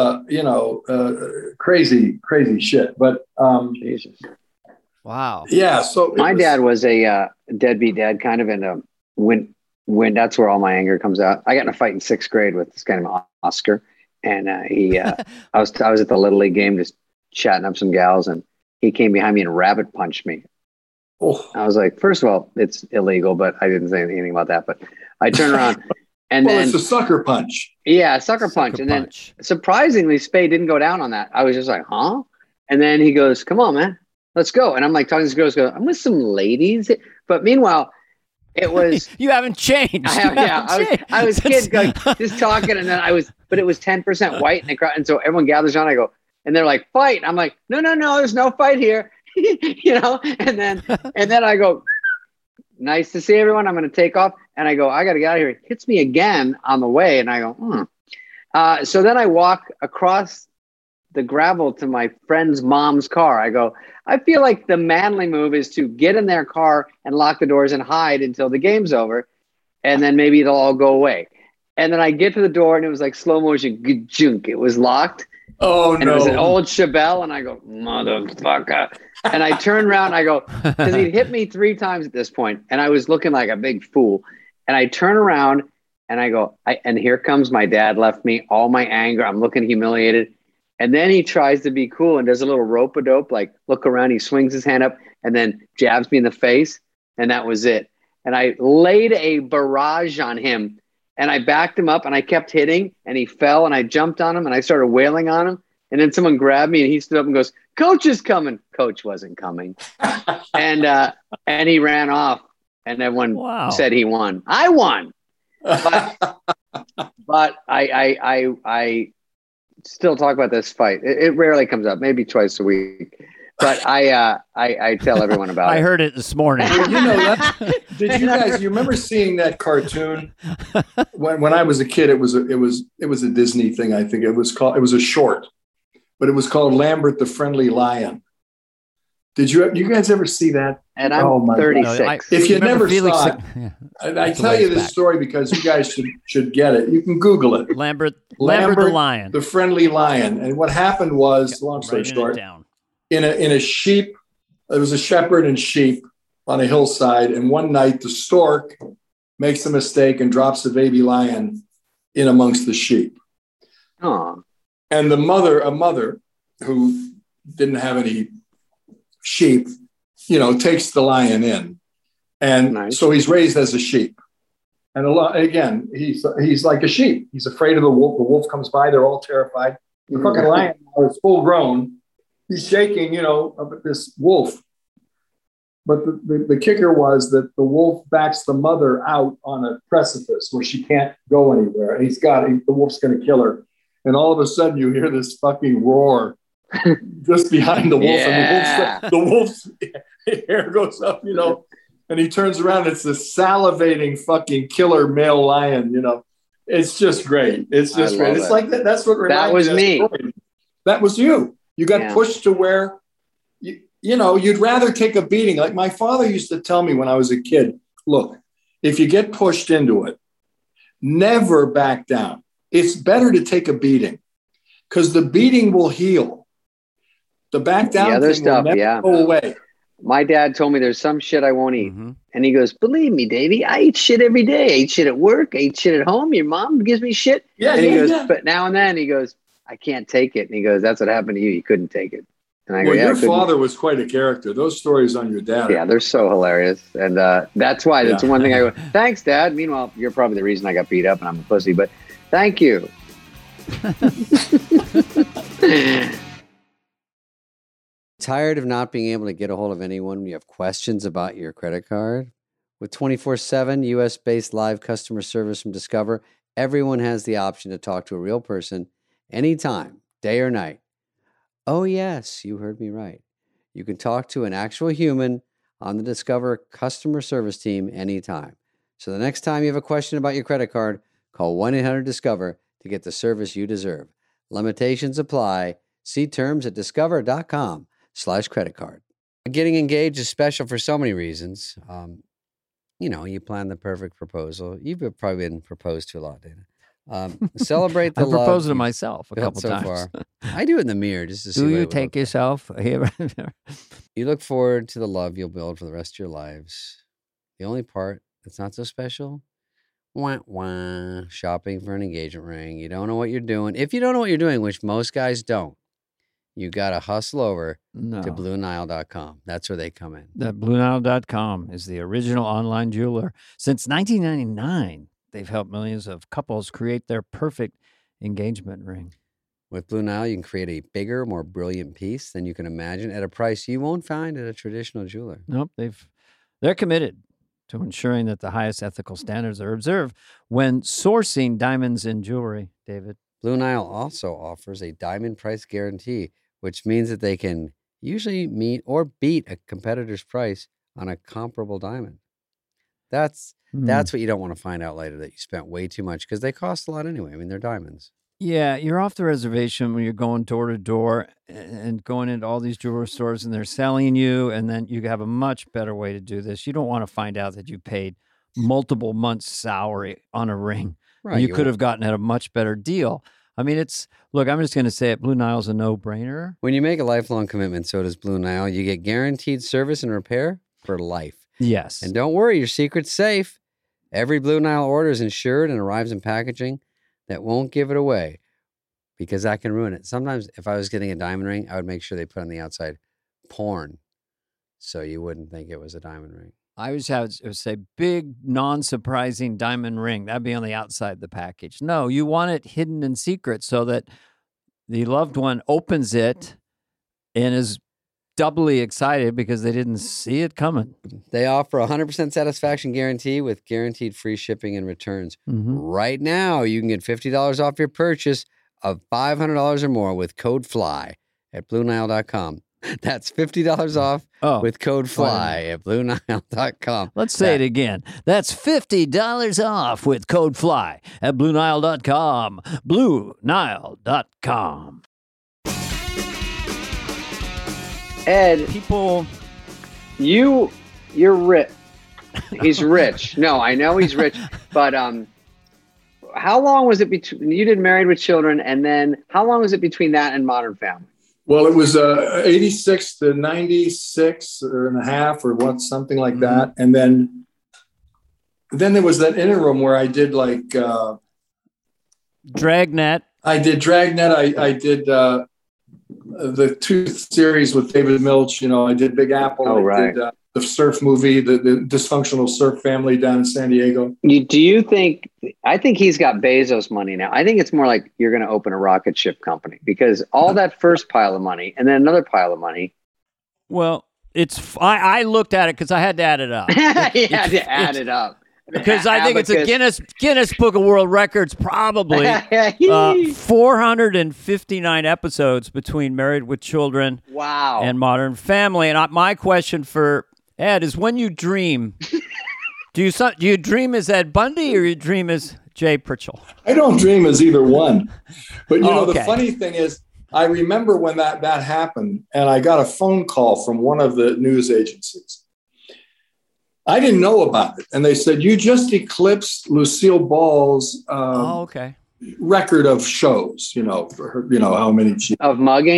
crazy shit. But Jesus. Wow. yeah. So My dad was a deadbeat dad, kind of, and when that's where all my anger comes out. I got in a fight in 6th grade with this guy named Oscar, and I was at the Little League game just chatting up some gals, and he came behind me and rabbit punched me. Oh. I was like, first of all, it's illegal, but I didn't say anything about that. But I turned around, and Well, then it's a sucker punch. yeah, sucker punch, and then surprisingly, Spade didn't go down on that. I was just like, huh? And then he goes, "Come on, man, let's go." And I'm like talking to this girl, I'm with some ladies, but meanwhile. It was. You haven't changed. I was kid going, just talking, and then but it was 10% white in the crowd, and so everyone gathers around. I go, and they're like, "Fight!" I'm like, "No, there's no fight here," And then I go, "Nice to see everyone. I'm going to take off," and I go, "I got to get out of here." It hits me again on the way, and I go, So then I walk across the gravel to my friend's mom's car. I go, I feel like the manly move is to get in their car and lock the doors and hide until the game's over. And then maybe it'll all go away. And then I get to the door and it was like slow motion. Junk. It was locked. Oh, and no. It was an old Chevelle. And I go, motherfucker. And I turn around and I go, because he'd hit me 3 times at this point, and I was looking like a big fool. And I turn around and I go, and here comes my dad left me, all my anger. I'm looking humiliated. And then he tries to be cool and does a little rope-a-dope, like look around, he swings his hand up and then jabs me in the face. And that was it. And I laid a barrage on him and I backed him up and I kept hitting and he fell and I jumped on him and I started wailing on him. And then someone grabbed me and he stood up and goes, "Coach is coming." Coach wasn't coming. and he ran off and everyone said he won. I won. But I still talk about this fight. It rarely comes up, maybe twice a week. But I tell everyone about it. I heard it this morning. Did you guys? You remember seeing that cartoon when I was a kid? It was a Disney thing. I think it was a short, but it was called Lambert the Friendly Lion. Did you guys ever see that? And I'm 36. If you never saw it, I tell you this story because you guys should get it. You can Google it. Lambert the Lion, the Friendly Lion. And what happened was, long story short, in a sheep, there was a shepherd and sheep on a hillside, and one night the stork makes a mistake and drops a baby lion in amongst the sheep. Oh. And a mother who didn't have any sheep, takes the lion in. And so he's raised as a sheep. And again, he's like a sheep. He's afraid of the wolf. The wolf comes by. They're all terrified. The fucking lion is full grown. He's shaking, of this wolf. But the kicker was that the wolf backs the mother out on a precipice where she can't go anywhere. And the wolf's going to kill her. And all of a sudden you hear this fucking roar just behind the wolf. Yeah. And the wolf's hair goes up, and he turns around. It's this salivating fucking killer male lion, It's just great. It's just great. It's like that. That's what reminded that was me. That was you. You got pushed to where, you'd rather take a beating. Like my father used to tell me when I was a kid, look, if you get pushed into it, never back down. It's better to take a beating because the beating will heal. The back down thing will never go away. my dad told me there's some shit I won't eat. Mm-hmm. And he goes, believe me, Davey, I eat shit every day. I eat shit at work. I eat shit at home. Your mom gives me shit. Yeah, and he yeah, goes, yeah. but now and then he goes, I can't take it. And he goes, that's what happened to you. You couldn't take it. And I go, Well, yeah, I your couldn't. father was quite a character. Those stories on your dad. Yeah, they're so hilarious. And that's why that's Yeah. one thing I go, thanks, Dad. Meanwhile, you're probably the reason I got beat up and I'm a pussy, but thank you. Tired of not being able to get a hold of anyone when you have questions about your credit card? With 24/7 US-based live customer service from Discover, everyone has the option to talk to a real person anytime, day or night. Oh yes, you heard me right. You can talk to an actual human on the Discover customer service team anytime. So the next time you have a question about your credit card, call 1-800-DISCOVER to get the service you deserve. Limitations apply. See terms at discover.com/credit card. Getting engaged is special for so many reasons. You plan the perfect proposal. You've probably been proposed to a lot, Dana. Celebrate the I love. proposed to you've myself a built couple so times. far. I do it in the mirror just to see Do what you it would take look like. yourself? You look forward to the love you'll build for the rest of your lives. The only part that's not so special, shopping for an engagement ring. You don't know what you're doing. If you don't know what you're doing, which most guys don't, you got to hustle over No. to BlueNile.com. That's where they come in. That BlueNile.com is the original online jeweler. Since 1999, they've helped millions of couples create their perfect engagement ring. With Blue Nile, you can create a bigger, more brilliant piece than you can imagine at a price you won't find at a traditional jeweler. Nope, they're committed to ensuring that the highest ethical standards are observed when sourcing diamonds in jewelry, David. Blue Nile also offers a diamond price guarantee, which means that they can usually meet or beat a competitor's price on a comparable diamond. That's what you don't want to find out later, that you spent way too much, because they cost a lot anyway. I mean, they're diamonds. Yeah, you're off the reservation when you're going door to door and going into all these jewelry stores and they're selling you, and then you have a much better way to do this. You don't want to find out that you paid multiple months' salary on a ring. Right. You could have gotten at a much better deal. I mean, look, I'm just going to say it. Blue Nile's a no-brainer. When you make a lifelong commitment, so does Blue Nile. You get guaranteed service and repair for life. Yes. And don't worry, your secret's safe. Every Blue Nile order is insured and arrives in packaging that won't give it away, because that can ruin it. Sometimes if I was getting a diamond ring, I would make sure they put on the outside porn, so you wouldn't think it was a diamond ring. I always would say big, non-surprising diamond ring. That'd be on the outside of the package. No, you want it hidden in secret so that the loved one opens it and is doubly excited because they didn't see it coming. They offer a 100% satisfaction guarantee with guaranteed free shipping and returns. Mm-hmm. Right now, you can get $50 off your purchase of $500 or more with code FLY at BlueNile.com. That's $50 off with code FLY at BlueNile.com. Let's say it again. That's $50 off with code FLY at BlueNile.com. BlueNile.com. Ed, People, you're rich. He's rich. No, I know he's rich, but how long was it between you did Married with Children, and then how long was it between that and Modern Family? Well, it was 86 to 96 and a half or something like that. And then there was that interim where I did like Dragnet. I did Dragnet. I did the two series with David Milch. I did Big Apple. Oh, right. I did the surf movie, the dysfunctional surf family down in San Diego. Do you think? I think he's got Bezos money now. I think it's more like you're going to open a rocket ship company, because all that first pile of money and then another pile of money. Well, I looked at it because I had to add it up. You had to add it up. Because I think it's a Guinness Book of World Records, probably 459 episodes between Married with Children Wow. and Modern Family. And my question for Ed is, when you dream, do you dream as Ed Bundy or you dream as Jay Pritchell? I don't dream as either one. But, okay. The funny thing is, I remember when that happened, and I got a phone call from one of the news agencies. I didn't know about it. And they said, you just eclipsed Lucille Ball's record of shows, for her, how many she... Of mugging?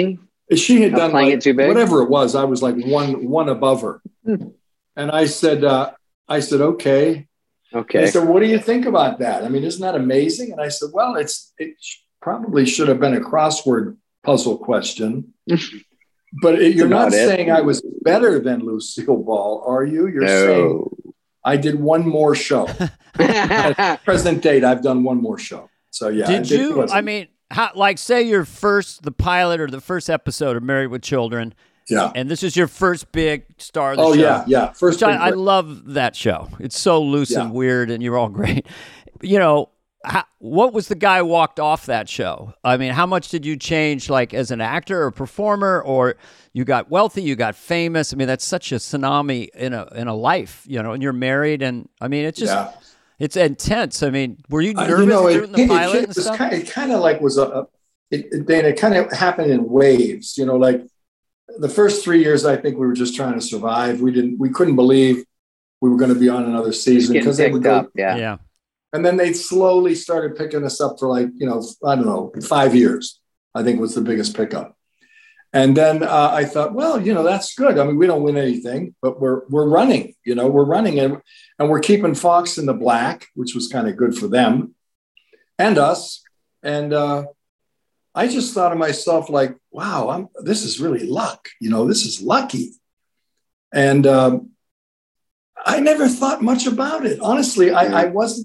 She had done playing like, it too big? whatever it was. I was like one above her. And I said, okay. Okay. They said, what do you think about that? I mean, isn't that amazing? And I said, well, it probably should have been a crossword puzzle question. But you're not saying I was better than Lucille Ball, are you? You're saying I did one more show. At present date, I've done one more show. So yeah. Did you? I mean, say the pilot or the first episode of Married with Children. Yeah. And this is your first big star of the show. Yeah. First. I love that show. It's so loose and weird, and you're all great. You know, what was the guy who walked off that show? I mean, how much did you change, like as an actor or performer, or you got wealthy, you got famous? I mean, that's such a tsunami in a life, you know. And you're married, and I mean, it's just it's intense. I mean, were you nervous during the pilot and stuff? It kind of like was it kind of happened in waves, you know, like. The first 3 years, I think we were just trying to survive. We couldn't believe we were going to be on another season because they would go, yeah. And then they slowly started picking us up for like, you know, I don't know, 5 years, I think was the biggest pickup. And then I thought, well, you know, that's good. I mean, we don't win anything, but we're running, you know, and we're keeping Fox in the black, which was kind of good for them and us. And, I just thought of myself like, wow, this is really luck. You know, this is lucky. And I never thought much about it. Honestly, I wasn't,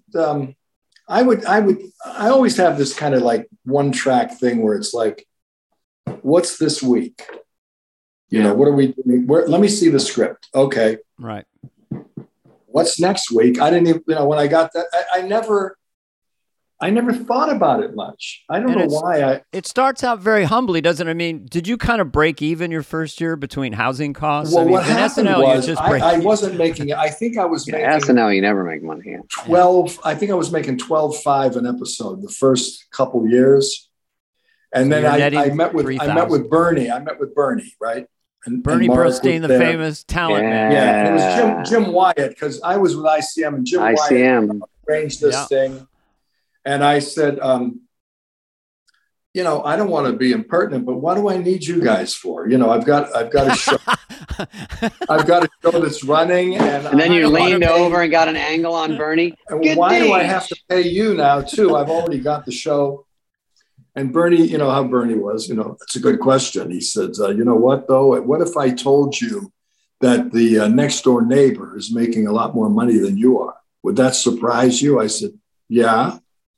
I always have this kind of like one track thing where it's like, what's this week? You know, what are we doing? Let me see the script. Okay. Right. What's next week? I didn't even, you know, when I got that, I never thought about it much. I don't know why. It starts out very humbly, doesn't it? I mean, did you kind of break even your first year between housing costs? Well, I mean, what happened was I wasn't making it. I think I was making SNL. You never make money. 12. I think I was making $12.5 an episode the first couple years, and then I met with Bernie. I met with Bernie, right? And Bernie Brostein, the famous talent man. Yeah, it was Jim Wyatt because I was with ICM and Jim Wyatt arranged this thing. And I said, you know, I don't want to be impertinent, but what do I need you guys for? You know, I've got a show. I've got a show that's running, and then you leaned over and got an angle on Bernie. And why do I have to pay you now too? I've already got the show. And Bernie, you know how Bernie was. You know, it's a good question. He said, you know what though? What if I told you that the next door neighbor is making a lot more money than you are? Would that surprise you? I said, yeah.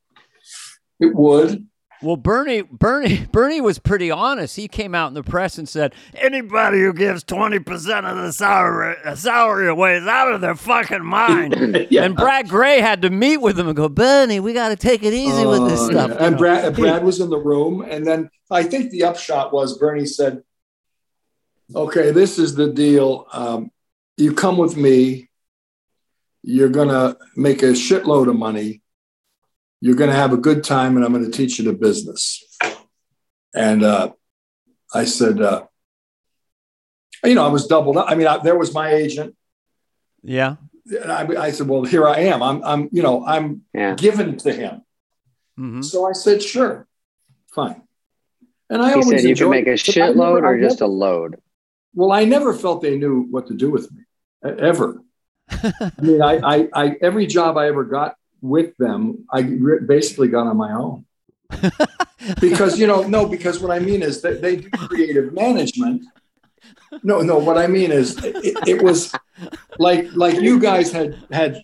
It would. Well, Bernie was pretty honest. He came out in the press and said, anybody who gives 20% of the salary away is out of their fucking mind. Yeah. And Brad Gray had to meet with him and go, Bernie, we got to take it easy with this stuff. Yeah. And Brad was in the room. And then I think the upshot was Bernie said, okay, this is the deal. You come with me. You're going to make a shitload of money. You're going to have a good time, and I'm going to teach you the business. And I said, you know, I was doubled up. I mean, there was my agent. Yeah. And I said, well, here I am. I'm given to him. Mm-hmm. So I said, sure, fine. And I always said you could make a shitload or just a load. Well, I never felt they knew what to do with me, ever. I mean, I every job I ever got with them, I basically got on my own. Because, because what I mean is that they do creative management. No, what I mean is it was like you guys had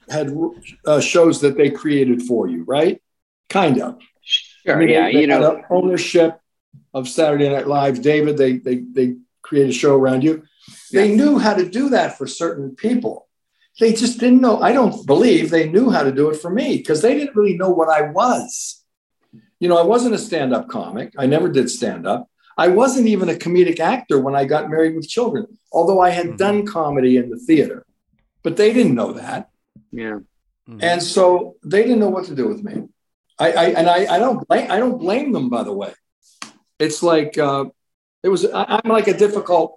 shows that they created for you, right? Kind of. Sure, I mean, yeah. They had ownership of Saturday Night Live. David, they created a show around you. They knew how to do that for certain people. They just didn't know. I don't believe they knew how to do it for me because they didn't really know what I was. I wasn't a stand-up comic. I never did stand-up. I wasn't even a comedic actor when I got Married with Children, although I had done comedy in the theater. But they didn't know that. Yeah. Mm-hmm. And so they didn't know what to do with me. I don't blame them, by the way. It's like I'm like a difficult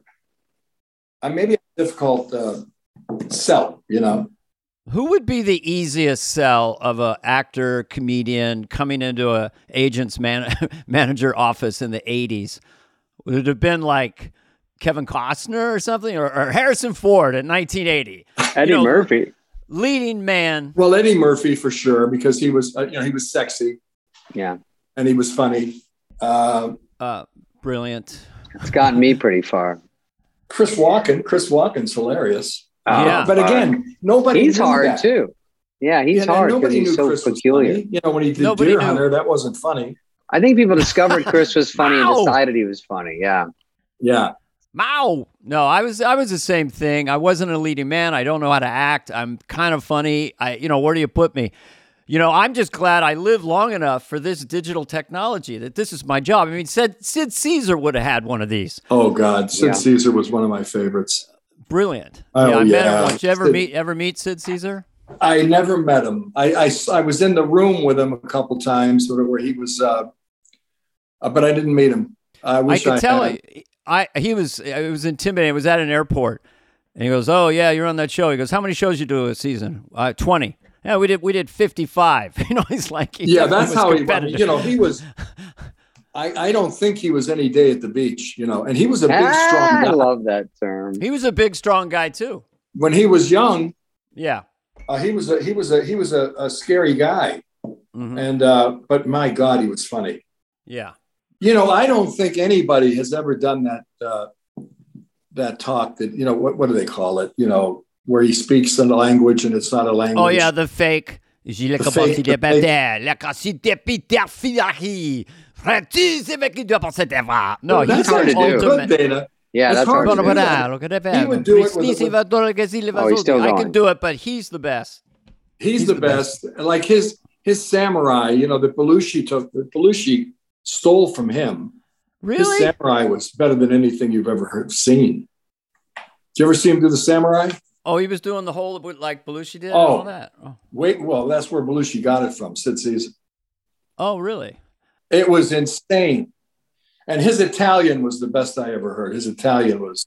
sell, Who would be the easiest sell of an actor, comedian coming into a agent's manager office in the 80s? Would it have been like Kevin Costner or something, or Harrison Ford in 1980? Eddie Murphy. Leading man. Well, Eddie Murphy for sure, because he was, he was sexy. Yeah. And he was funny. Brilliant. It's gotten me pretty far. Chris Walken's hilarious. Yeah. But again, nobody He's knew hard that. too. Yeah, he's hard because Nobody he's knew so Chris peculiar. was funny. When he did Nobody Deer knew. Hunter, that wasn't funny. I think people discovered Chris was funny and Wow. decided he was funny. Yeah. Yeah. Mao. No, I was the same thing. I wasn't a leading man. I don't know how to act. I'm kind of funny. Where do you put me? I'm just glad I lived long enough for this digital technology, that this is my job. I mean, Sid Caesar would have had one of these. Oh God, Sid Caesar was one of my favorites. Brilliant. Oh, I met him yeah. once. You ever meet Sid Caesar? I never met him. I was in the room with him a couple times where he was, but I didn't meet him. I wish I could tell. had. It was intimidating. I was at an airport, and he goes, "Oh yeah, you're on that show." He goes, "How many shows you do a season?" 20. Yeah, we did 55. He's like, That's how he was. He was. I don't think he was any day at the beach. And he was a big, strong guy. I love that term. He was a big, strong guy too. When he was young, yeah, he was a scary guy, and but my God, he was funny. Yeah. I don't think anybody has ever done that talk that, what do they call it? Where he speaks in a language and it's not a language. Oh yeah, the fake. J'ai la capacité bataille, la capacité péterfilarie. No, That's he's hard to do. Good, Dana. Yeah, that's hard hard to to do. do. He would do it he's still I going. can do it, but he's the best. He's the best. Like his samurai, that Belushi stole from him. Really? His samurai was better than anything you've ever seen. Did you ever see him do the samurai? Oh, he was doing the whole like Belushi did and Oh. all that. Oh. Wait, well, that's where Belushi got it from, Sid Caesar. Oh, really? It was insane. And his Italian was the best I ever heard. His Italian was,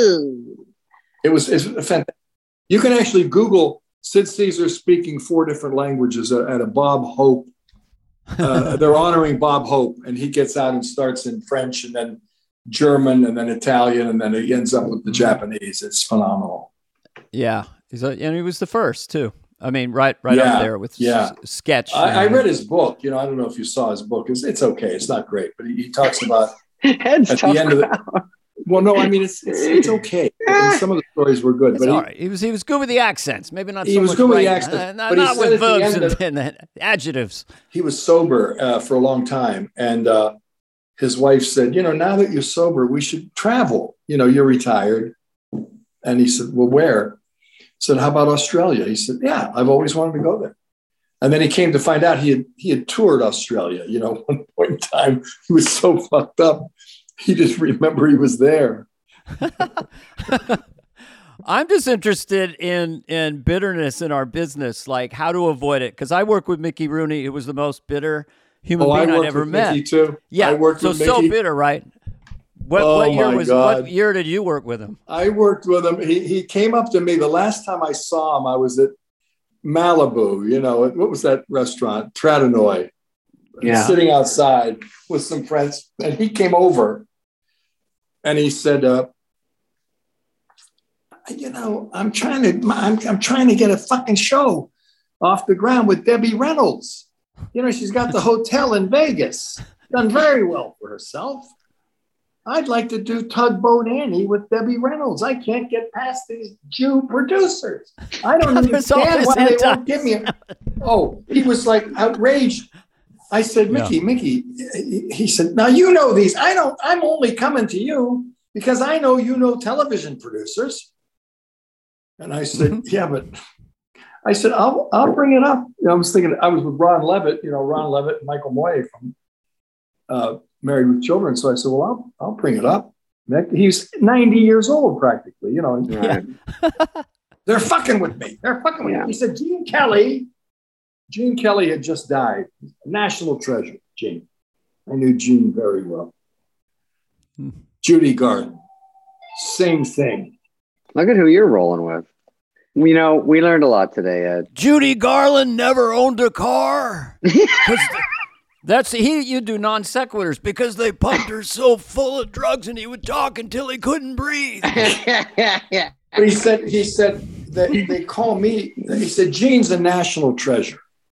it's fantastic. You can actually Google Sid Caesar speaking 4 different languages at a Bob Hope. They're honoring Bob Hope, and he gets out and starts in French and then German and then Italian, and then he ends up with the Japanese. It's phenomenal. Yeah. And he was the first too. I mean, right up there with sketch. I read his book. I don't know if you saw his book. It's okay. It's not great, but he talks about Head's at tough the end of crowd. the. Well, no, I mean it's okay. And some of the stories were good, It's but all right. He was good with the accents. Maybe not. He So was much good with the writing. accents, Not but he said with at the verbs end of- and adjectives. he was sober for a long time, and his wife said, now that you're sober, we should travel. You're retired, and he said, well, where? He said, how about Australia? He said, yeah, I've always wanted to go there. And then he came to find out he had toured Australia. One point in time, he was so fucked up, he didn't remember he was there. I'm just interested in bitterness in our business, like how to avoid it. Because I work with Mickey Rooney, who was the most bitter human being I worked ever with met. Mickey too. Yeah, I worked with so Mickey. bitter, right? Oh, What year did you work with him? I worked with him. He came up to me the last time I saw him. I was at Malibu. What was that restaurant? Tratanoy. Yeah. Sitting outside with some friends, and he came over, and he said, I'm trying to get a fucking show off the ground with Debbie Reynolds. She's got the hotel in Vegas, done very well for herself. I'd like to do Tugboat Annie with Debbie Reynolds. I can't get past these Jew producers. I don't understand why they won't give me he was like outraged. I said, Mickey, he said, now you know these. I'm only coming to you because I know television producers. And I said, yeah, but I said, I'll bring it up. I was thinking, I was with Ron Levitt, Ron Levitt and Michael Moye from Married with Children. So I said, well, I'll bring it up. He's 90 years old practically, Right. They're fucking with me. He said, Gene Kelly had just died. National treasure, Gene. I knew Gene very well. Judy Garland, same thing. Look at who you're rolling with. We learned a lot today, Ed. Judy Garland never owned a car. You do non sequiturs because they pumped her so full of drugs and he would talk until he couldn't breathe. But he said that they call me, he said, Gene's a national treasure.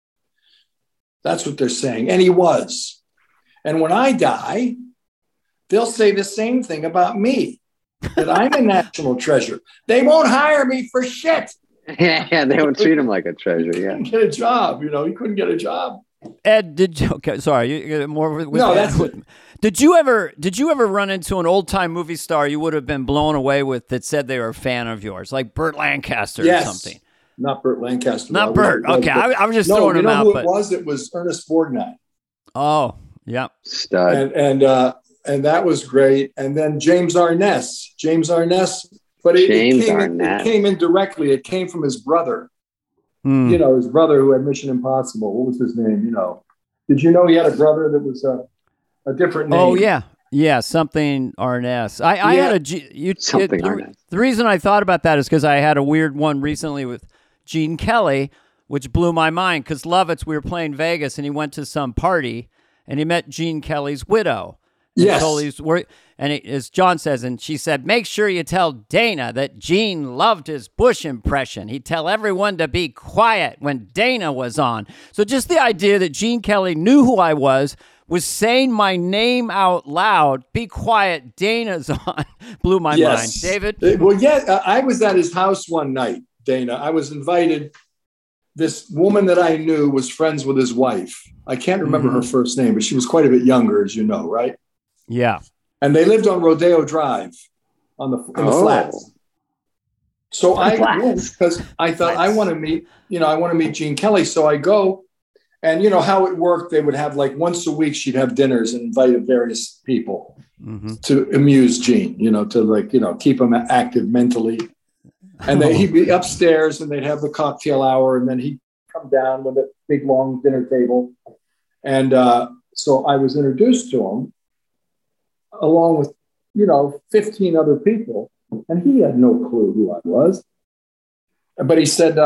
That's what they're saying. And he was. And when I die, they'll say the same thing about me, that I'm a national treasure. They won't hire me for shit. Yeah, they don't treat him like a treasure. He Yeah. couldn't get a job. He couldn't get a job. Ed, did you? Okay, sorry. You more with No, Ed. that's it. Did you ever run into an old time movie star you would have been blown away with that said they were a fan of yours, like Burt Lancaster or something? Not Burt Lancaster. Not Burt. Okay, I was just throwing him out. Who it was? It was Ernest Borgnine. Oh, yeah. Stud. And that was great. And then James Arness, but it came indirectly. It came from his brother. His brother who had Mission Impossible. What was his name? Did you know he had a brother that was a different name? Oh yeah, something Arness. I had the reason I thought about that is because I had a weird one recently with Gene Kelly, which blew my mind. Because Lovitz, we were playing Vegas, and he went to some party, and he met Gene Kelly's widow. Yes. As John says, and she said, make sure you tell Dana that Gene loved his Bush impression. He'd tell everyone to be quiet when Dana was on. So just the idea that Gene Kelly knew who I was saying my name out loud, be quiet, Dana's on, blew my mind. David? I was at his house one night, Dana. I was invited. This woman that I knew was friends with his wife. I can't remember her first name, but she was quite a bit younger, as you know, right? Yeah. And they lived on Rodeo Drive in the flats. So I went because I thought I want to meet Gene Kelly. So I go, and how it worked. They would have like once a week, she'd have dinners and invite various people to amuse Gene, to keep him active mentally. And then he'd be upstairs and they'd have the cocktail hour, and then he'd come down with a big long dinner table. And so I was introduced to him along with, 15 other people. And he had no clue who I was. But he said,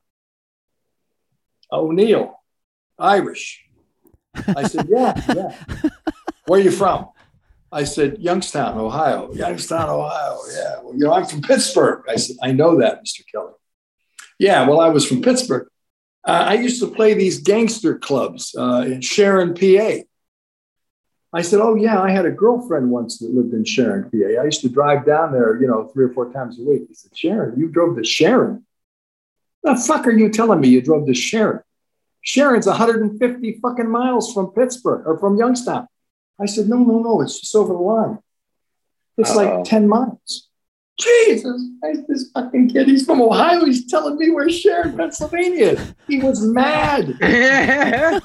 O'Neill, Irish. I said, yeah. Where are you from? I said, Youngstown, Ohio. Youngstown, Ohio. Yeah. Well, I'm from Pittsburgh. I said, I know that, Mr. Kelly. Yeah, well, I was from Pittsburgh. I used to play these gangster clubs in Sharon, PA. I said, oh, yeah, I had a girlfriend once that lived in Sharon, PA. I used to drive down there, 3 or 4 times a week. He said, Sharon, you drove to Sharon? The fuck are you telling me you drove to Sharon? Sharon's 150 fucking miles from Pittsburgh or from Youngstown. I said, no, it's just over the line. It's like 10 miles. Jesus, this fucking kid, he's from Ohio. He's telling me where Sharon, Pennsylvania is. He was mad. and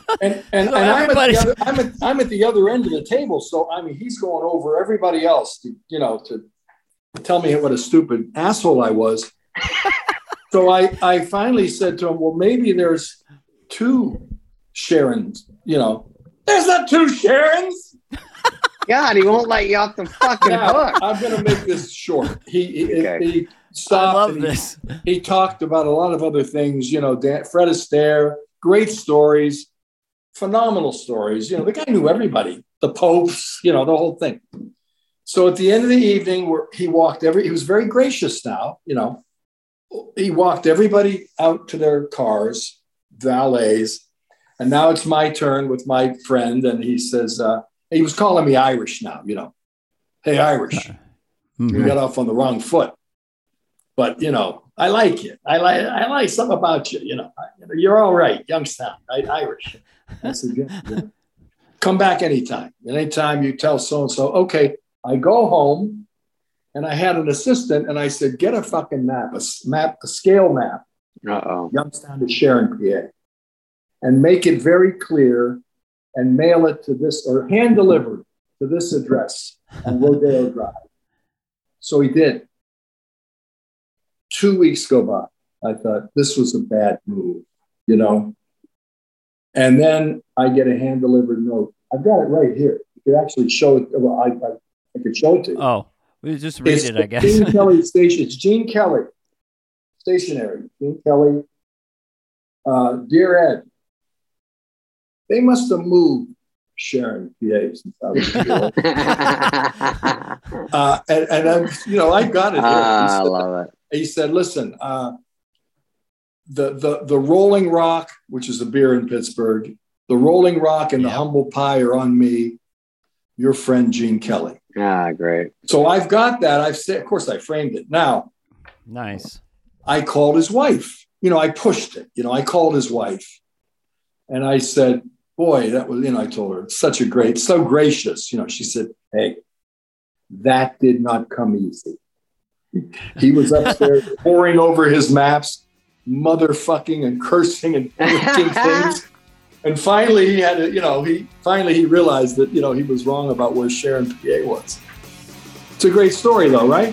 I'm at the other end of the table. So, he's going over everybody else to tell me what a stupid asshole I was. So I finally said to him, well, maybe there's 2 Sharons, There's not 2 Sharons. God, he won't let you off the fucking hook. I'm going to make this short. He stopped. I love this. He talked about a lot of other things, Fred Astaire, great stories, phenomenal stories. The guy knew everybody, the popes, the whole thing. So at the end of the evening, he was very gracious now, he walked everybody out to their cars, valets. And now it's my turn with my friend. And he says, he was calling me Irish now, Hey, Irish, you got off on the wrong foot. But, I like you. I like something about you, You're all right, Youngstown, right? Irish. I said, yeah. Come back anytime. Anytime you tell so-and-so, okay, I go home. And I had an assistant, and I said, get a fucking map, a scale map, Youngstown to Sharon, PA, and make it very clear and mail it to this, or hand delivered to this address on Rodeo Drive. So he did. 2 weeks go by. I thought this was a bad move, And then I get a hand delivered note. I've got it right here. You could actually show it. Well, I could show it to you. Oh. We just read it, I guess. Gene Kelly station. It's Gene Kelly. Stationary. Gene Kelly. Dear Ed, they must have moved Sharon PA since I was a year old. And I'm, I got it. I love it. He said, listen, the Rolling Rock, which is a beer in Pittsburgh, the Rolling Rock and the Humble Pie are on me. Your friend, Gene Kelly. Ah, great. So I've got that. I've said, of course, I framed it. Now, nice. I called his wife. I pushed it. I called his wife. And I said, boy, that was, I told her, so gracious. She said, hey, that did not come easy. He was upstairs poring over his maps, motherfucking and cursing and lifting things. And finally he had to, he realized that, he was wrong about where Sharon PA was. It's a great story though, right?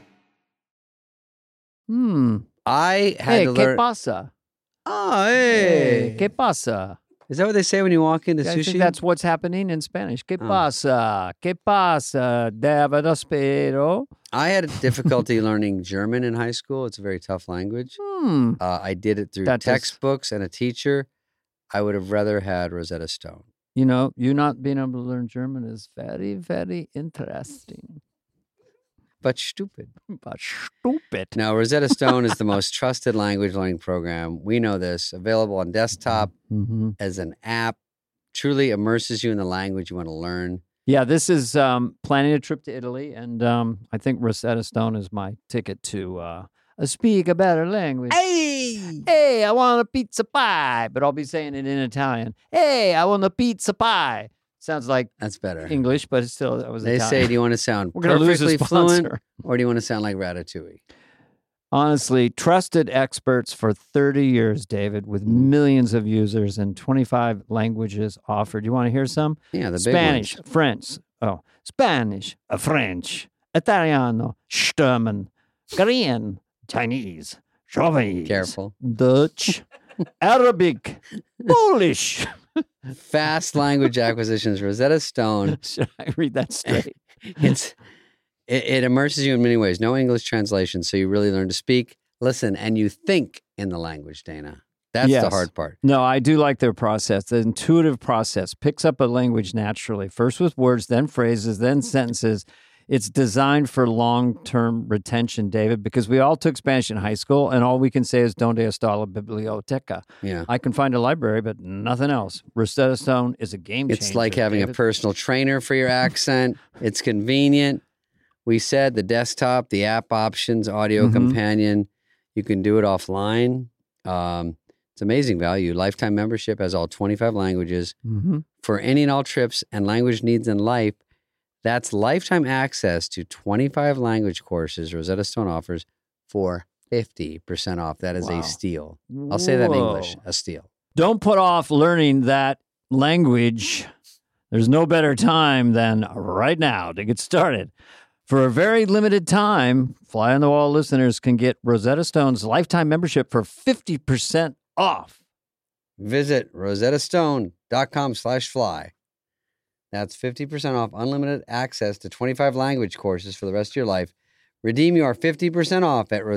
I had to learn. ¿Qué pasa? Oh, hey. ¿Qué pasa? Is that what they say when you walk into I sushi? think that's what's happening in Spanish. ¿Qué pasa? ¿Qué pasa? David espero. I had difficulty learning German in high school. It's a very tough language. I did it through textbooks and a teacher. I would have rather had Rosetta Stone. You not being able to learn German is very, very interesting. But stupid. Now, Rosetta Stone is the most trusted language learning program. We know this. Available on desktop as an app. Truly immerses you in the language you want to learn. Yeah, this is planning a trip to Italy. And I think Rosetta Stone is my ticket to speak a better language. Hey, I want a pizza pie. But I'll be saying it in Italian. Hey, I want a pizza pie. Sounds like that's better English, but it's still that was. They Italian. say, do you want to sound perfectly fluent, or do you want to sound like Ratatouille? Honestly, trusted experts for 30 years, David, with millions of users and 25 languages offered. You want to hear some? Yeah, the Spanish, big ones. French, Spanish, French, Italiano, German, Korean, Chinese, Javanese, careful, Dutch, Arabic, Polish. Fast language acquisitions, Rosetta Stone. Should I read that straight? It immerses you in many ways. No English translation, so you really learn to speak, listen, and you think in the language, Dana. That's the hard part. No, I do like their process. The intuitive process picks up a language naturally, first with words, then phrases, then sentences. It's designed for long-term retention, David, because we all took Spanish in high school, and all we can say is "Donde está la biblioteca?" Yeah. I can find a library, but nothing else. Rosetta Stone is a game changer. It's like having a personal trainer for your accent. It's convenient. We said the desktop, the app options, audio companion. You can do it offline. It's amazing value. Lifetime membership has all 25 languages for any and all trips and language needs in life. That's lifetime access to 25 language courses Rosetta Stone offers for 50% off. That is a steal. I'll say that in English, a steal. Don't put off learning that language. There's no better time than right now to get started. For a very limited time, Fly on the Wall listeners can get Rosetta Stone's lifetime membership for 50% off. Visit rosettastone.com/fly. That's 50% off unlimited access to 25 language courses for the rest of your life. Redeem your 50% off at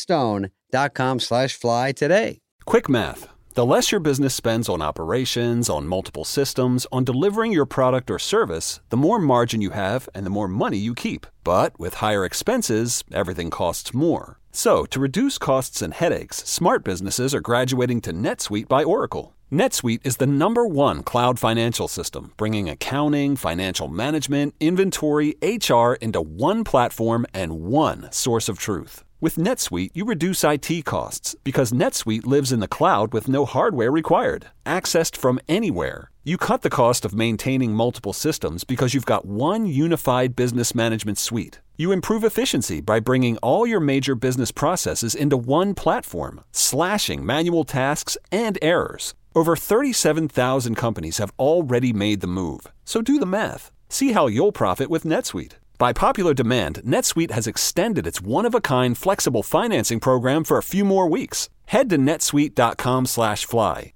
rosettastone.com/fly today. Quick math. The less your business spends on operations, on multiple systems, on delivering your product or service, the more margin you have and the more money you keep. But with higher expenses, everything costs more. So to reduce costs and headaches, smart businesses are graduating to NetSuite by Oracle. NetSuite is the #1 cloud financial system, bringing accounting, financial management, inventory, HR into one platform and one source of truth. With NetSuite, you reduce IT costs because NetSuite lives in the cloud with no hardware required, accessed from anywhere. You cut the cost of maintaining multiple systems because you've got one unified business management suite. You improve efficiency by bringing all your major business processes into one platform, slashing manual tasks and errors. Over 37,000 companies have already made the move. So do the math. See how you'll profit with NetSuite. By popular demand, NetSuite has extended its one-of-a-kind flexible financing program for a few more weeks. Head to netsuite.com/fly.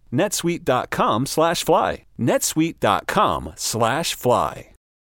netsuite.com/fly. netsuite.com/fly.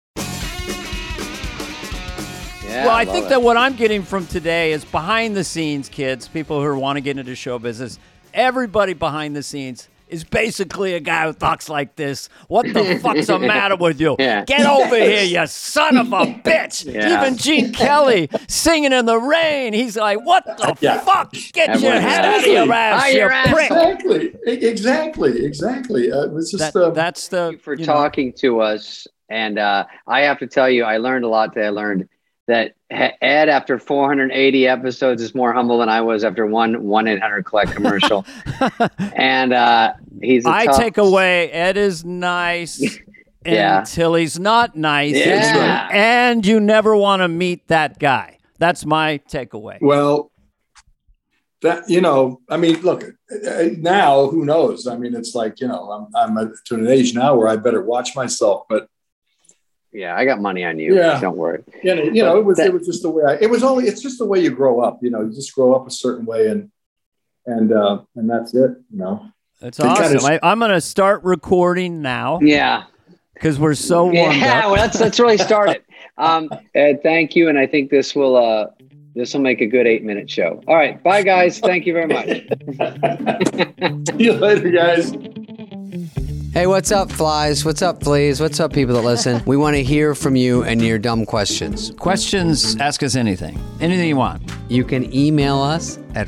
Well, I think that what I'm getting from today is behind the scenes, kids, people who want to get into show business, everybody behind the scenes is basically a guy who talks like this. What the fuck's the matter with you? Yeah. Get over here, you son of a bitch. Yeah. Even Gene Kelly singing in the rain. He's like, what the fuck? Get your head out of your ass, you prick. Exactly. It was just that's the Thank you for talking to us. And I have to tell you, I learned a lot today. I learned that Ed, after 480 episodes, is more humble than I was after one 1-800-COLLECT commercial. And he's I take away, Ed is nice until he's not nice. Yeah. And you never want to meet that guy. That's my takeaway. Well, that, I mean, look, now who knows? I mean, it's like, I'm to an age now where I better watch myself, but yeah, I got money on you. Yeah. Don't worry. It was just the way it's just the way you grow up, you just grow up a certain way and that's it, That's awesome. I'm going to start recording now. Yeah. Because we're so warmed up. Yeah, well, let's really start it. Ed, thank you. And I think this will make a good 8-minute show. All right. Bye, guys. Thank you very much. See you later, guys. Hey, what's up, flies? What's up, fleas? What's up, people that listen? We want to hear from you and your dumb questions. Questions, ask us anything. Anything you want. You can email us at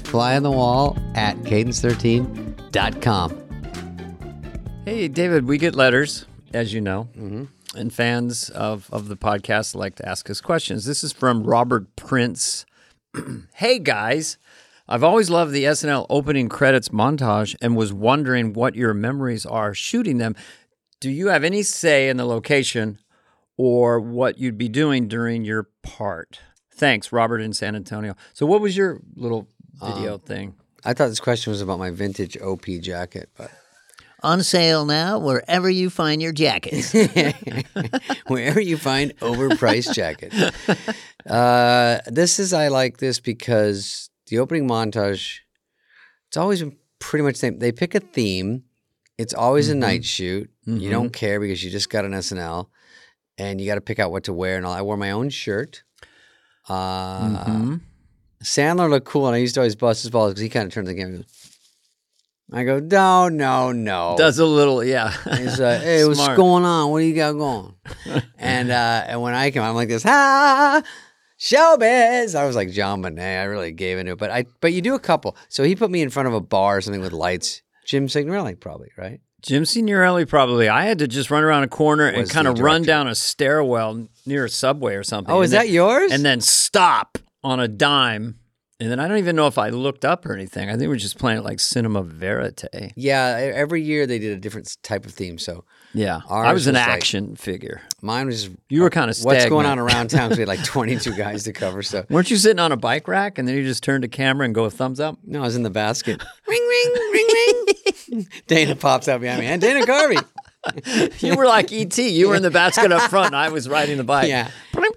flyonthewall@cadence13.com. Hey, David, we get letters, as you know, and fans of the podcast like to ask us questions. This is from Robert Prince. Hey, guys. I've always loved the SNL opening credits montage and was wondering what your memories are shooting them. Do you have any say in the location or what you'd be doing during your part? Thanks, Robert in San Antonio. So what was your little video thing? I thought this question was about my vintage OP jacket, but... On sale now, wherever you find your jackets. Wherever you find overpriced jackets. I like this because... The opening montage, it's always been pretty much the same. They pick a theme. It's always a night shoot. You don't care because you just got an SNL. And you got to pick out what to wear and all. I wore my own shirt. Sandler looked cool, and I used to always bust his balls because he kind of turned to the camera and goes, I go, no. Does a little, yeah. He's like, hey, what's going on? What do you got going? And when I came, I'm like this, showbiz. I was like John Bonet. I really gave into it. But you do a couple. So he put me in front of a bar or something with lights. Jim Signorelli probably, right? Jim Signorelli probably. I had to just run around a corner and kind of run down a stairwell near a Subway or something. Oh, is that yours? And then stop on a dime. And then I don't even know if I looked up or anything. I think we're just playing it like Cinema Verite. Yeah, every year they did a different type of theme. So yeah, I was an action figure. Mine was you were kind of stagnant. What's going on around town? We had like 22 guys to cover. So weren't you sitting on a bike rack and then you just turned to camera and go a thumbs up? No, I was in the basket. Ring, ring, ring, ring. Dana pops out behind me. And Dana Carvey. You were like E.T. You were in the basket up front. And I was riding the bike. Yeah.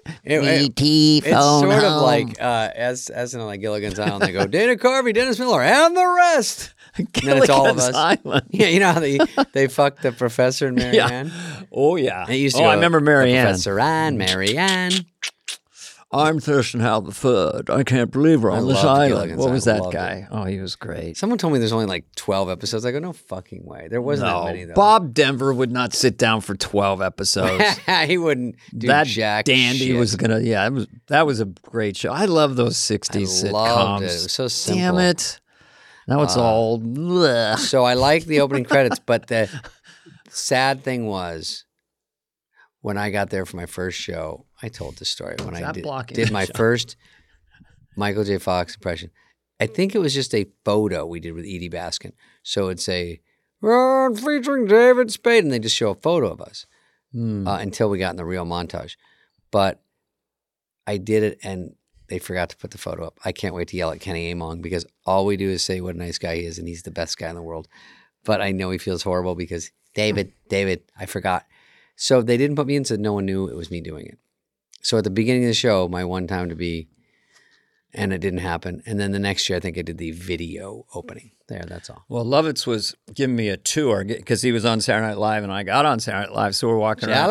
E.T. It's sort of like as in like Gilligan's Island. They go Dana Carvey, Dennis Miller, and the rest. And then it's all of us. Island. Yeah, you know how they fucked the professor and Mary Ann? Oh, yeah. I remember Mary Ann. Professor Ann, Mary Ann. I'm Thurston Howell III. I can't believe we're on this island. What was that guy? Oh, he was great. Someone told me there's only like 12 episodes. I go, no fucking way. There wasn't that many, though. Bob Denver would not sit down for 12 episodes. He wouldn't do that jack dandy shit. was going to, that was a great show. I love those 60s sitcoms. Loved it. It was so simple. Damn it. Now it's all... bleh. So I like the opening credits, but the sad thing was when I got there for my first show, I told the story when I did my first Michael J. Fox impression. I think it was just a photo we did with Edie Baskin. So it'd say, featuring David Spade, and they just show a photo of us until we got in the real montage. But I did it, and they forgot to put the photo up. I can't wait to yell at Kenny Among because all we do is say what a nice guy he is, and he's the best guy in the world. But I know he feels horrible because, David, I forgot. So they didn't put me in, so no one knew it was me doing it. So at the beginning of the show, my one time to be, and it didn't happen. And then the next year, I think I did the video opening. There, that's all. Well, Lovitz was giving me a tour because he was on Saturday Night Live, and I got on Saturday Night Live, so we're walking around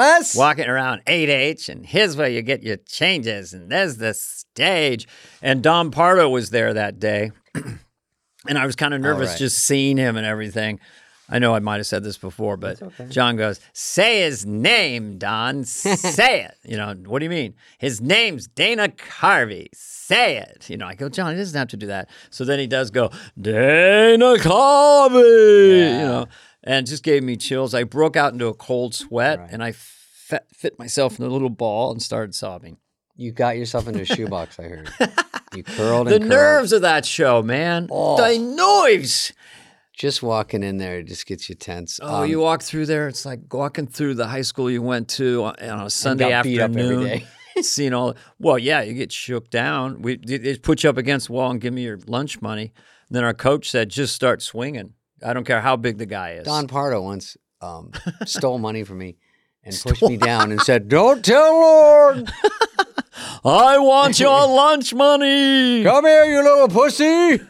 8H, and here's where you get your changes, and there's the stage. And Don Pardo was there that day, and I was kind of nervous just seeing him and everything. I know I might have said this before, but John goes, say his name, Don. Say it. You know, what do you mean? His name's Dana Carvey. Say it. You know, I go, John, he doesn't have to do that. So then he does go, Dana Carvey. You know, and it just gave me chills. I broke out into a cold sweat, and I fit myself in a little ball and started sobbing. You got yourself into a shoebox, I heard. You curled and The curled. nerves of that show, man. The nerves. Just walking in there just gets you tense. Oh, you walk through there. It's like walking through the high school you went to on a Sunday got beat up afternoon. every day. Seeing all, well, yeah, you get shook down. They put you up against the wall and give me your lunch money. And then our coach said, just start swinging. I don't care how big the guy is. Don Pardo once stole money from me and pushed me down and said, don't tell Lord. I want your lunch money. Come here, you little pussy.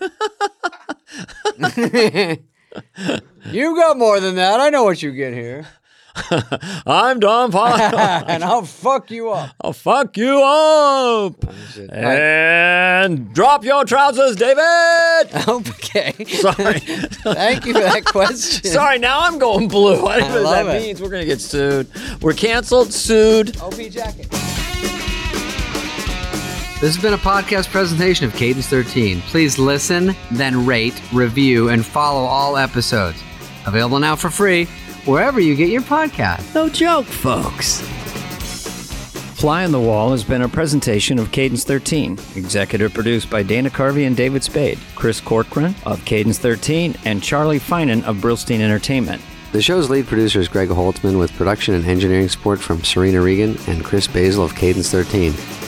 You got more than that. I know what you get here. I'm Don Pardo. And I'll fuck you up. I'll fuck you up. And drop your trousers, David. Okay. Sorry. Thank you for that question. Sorry, now I'm going blue. I don't know what that means. We're going to get sued. We're canceled, sued. OP jacket. This has been a podcast presentation of Cadence 13. Please listen, then rate, review, and follow all episodes. Available now for free wherever you get your podcast. No joke, folks. Fly on the Wall has been a presentation of Cadence 13. Executive produced by Dana Carvey and David Spade, Chris Corcoran of Cadence 13, and Charlie Finan of Brillstein Entertainment. The show's lead producer is Greg Holtzman with production and engineering support from Serena Regan and Chris Basil of Cadence 13.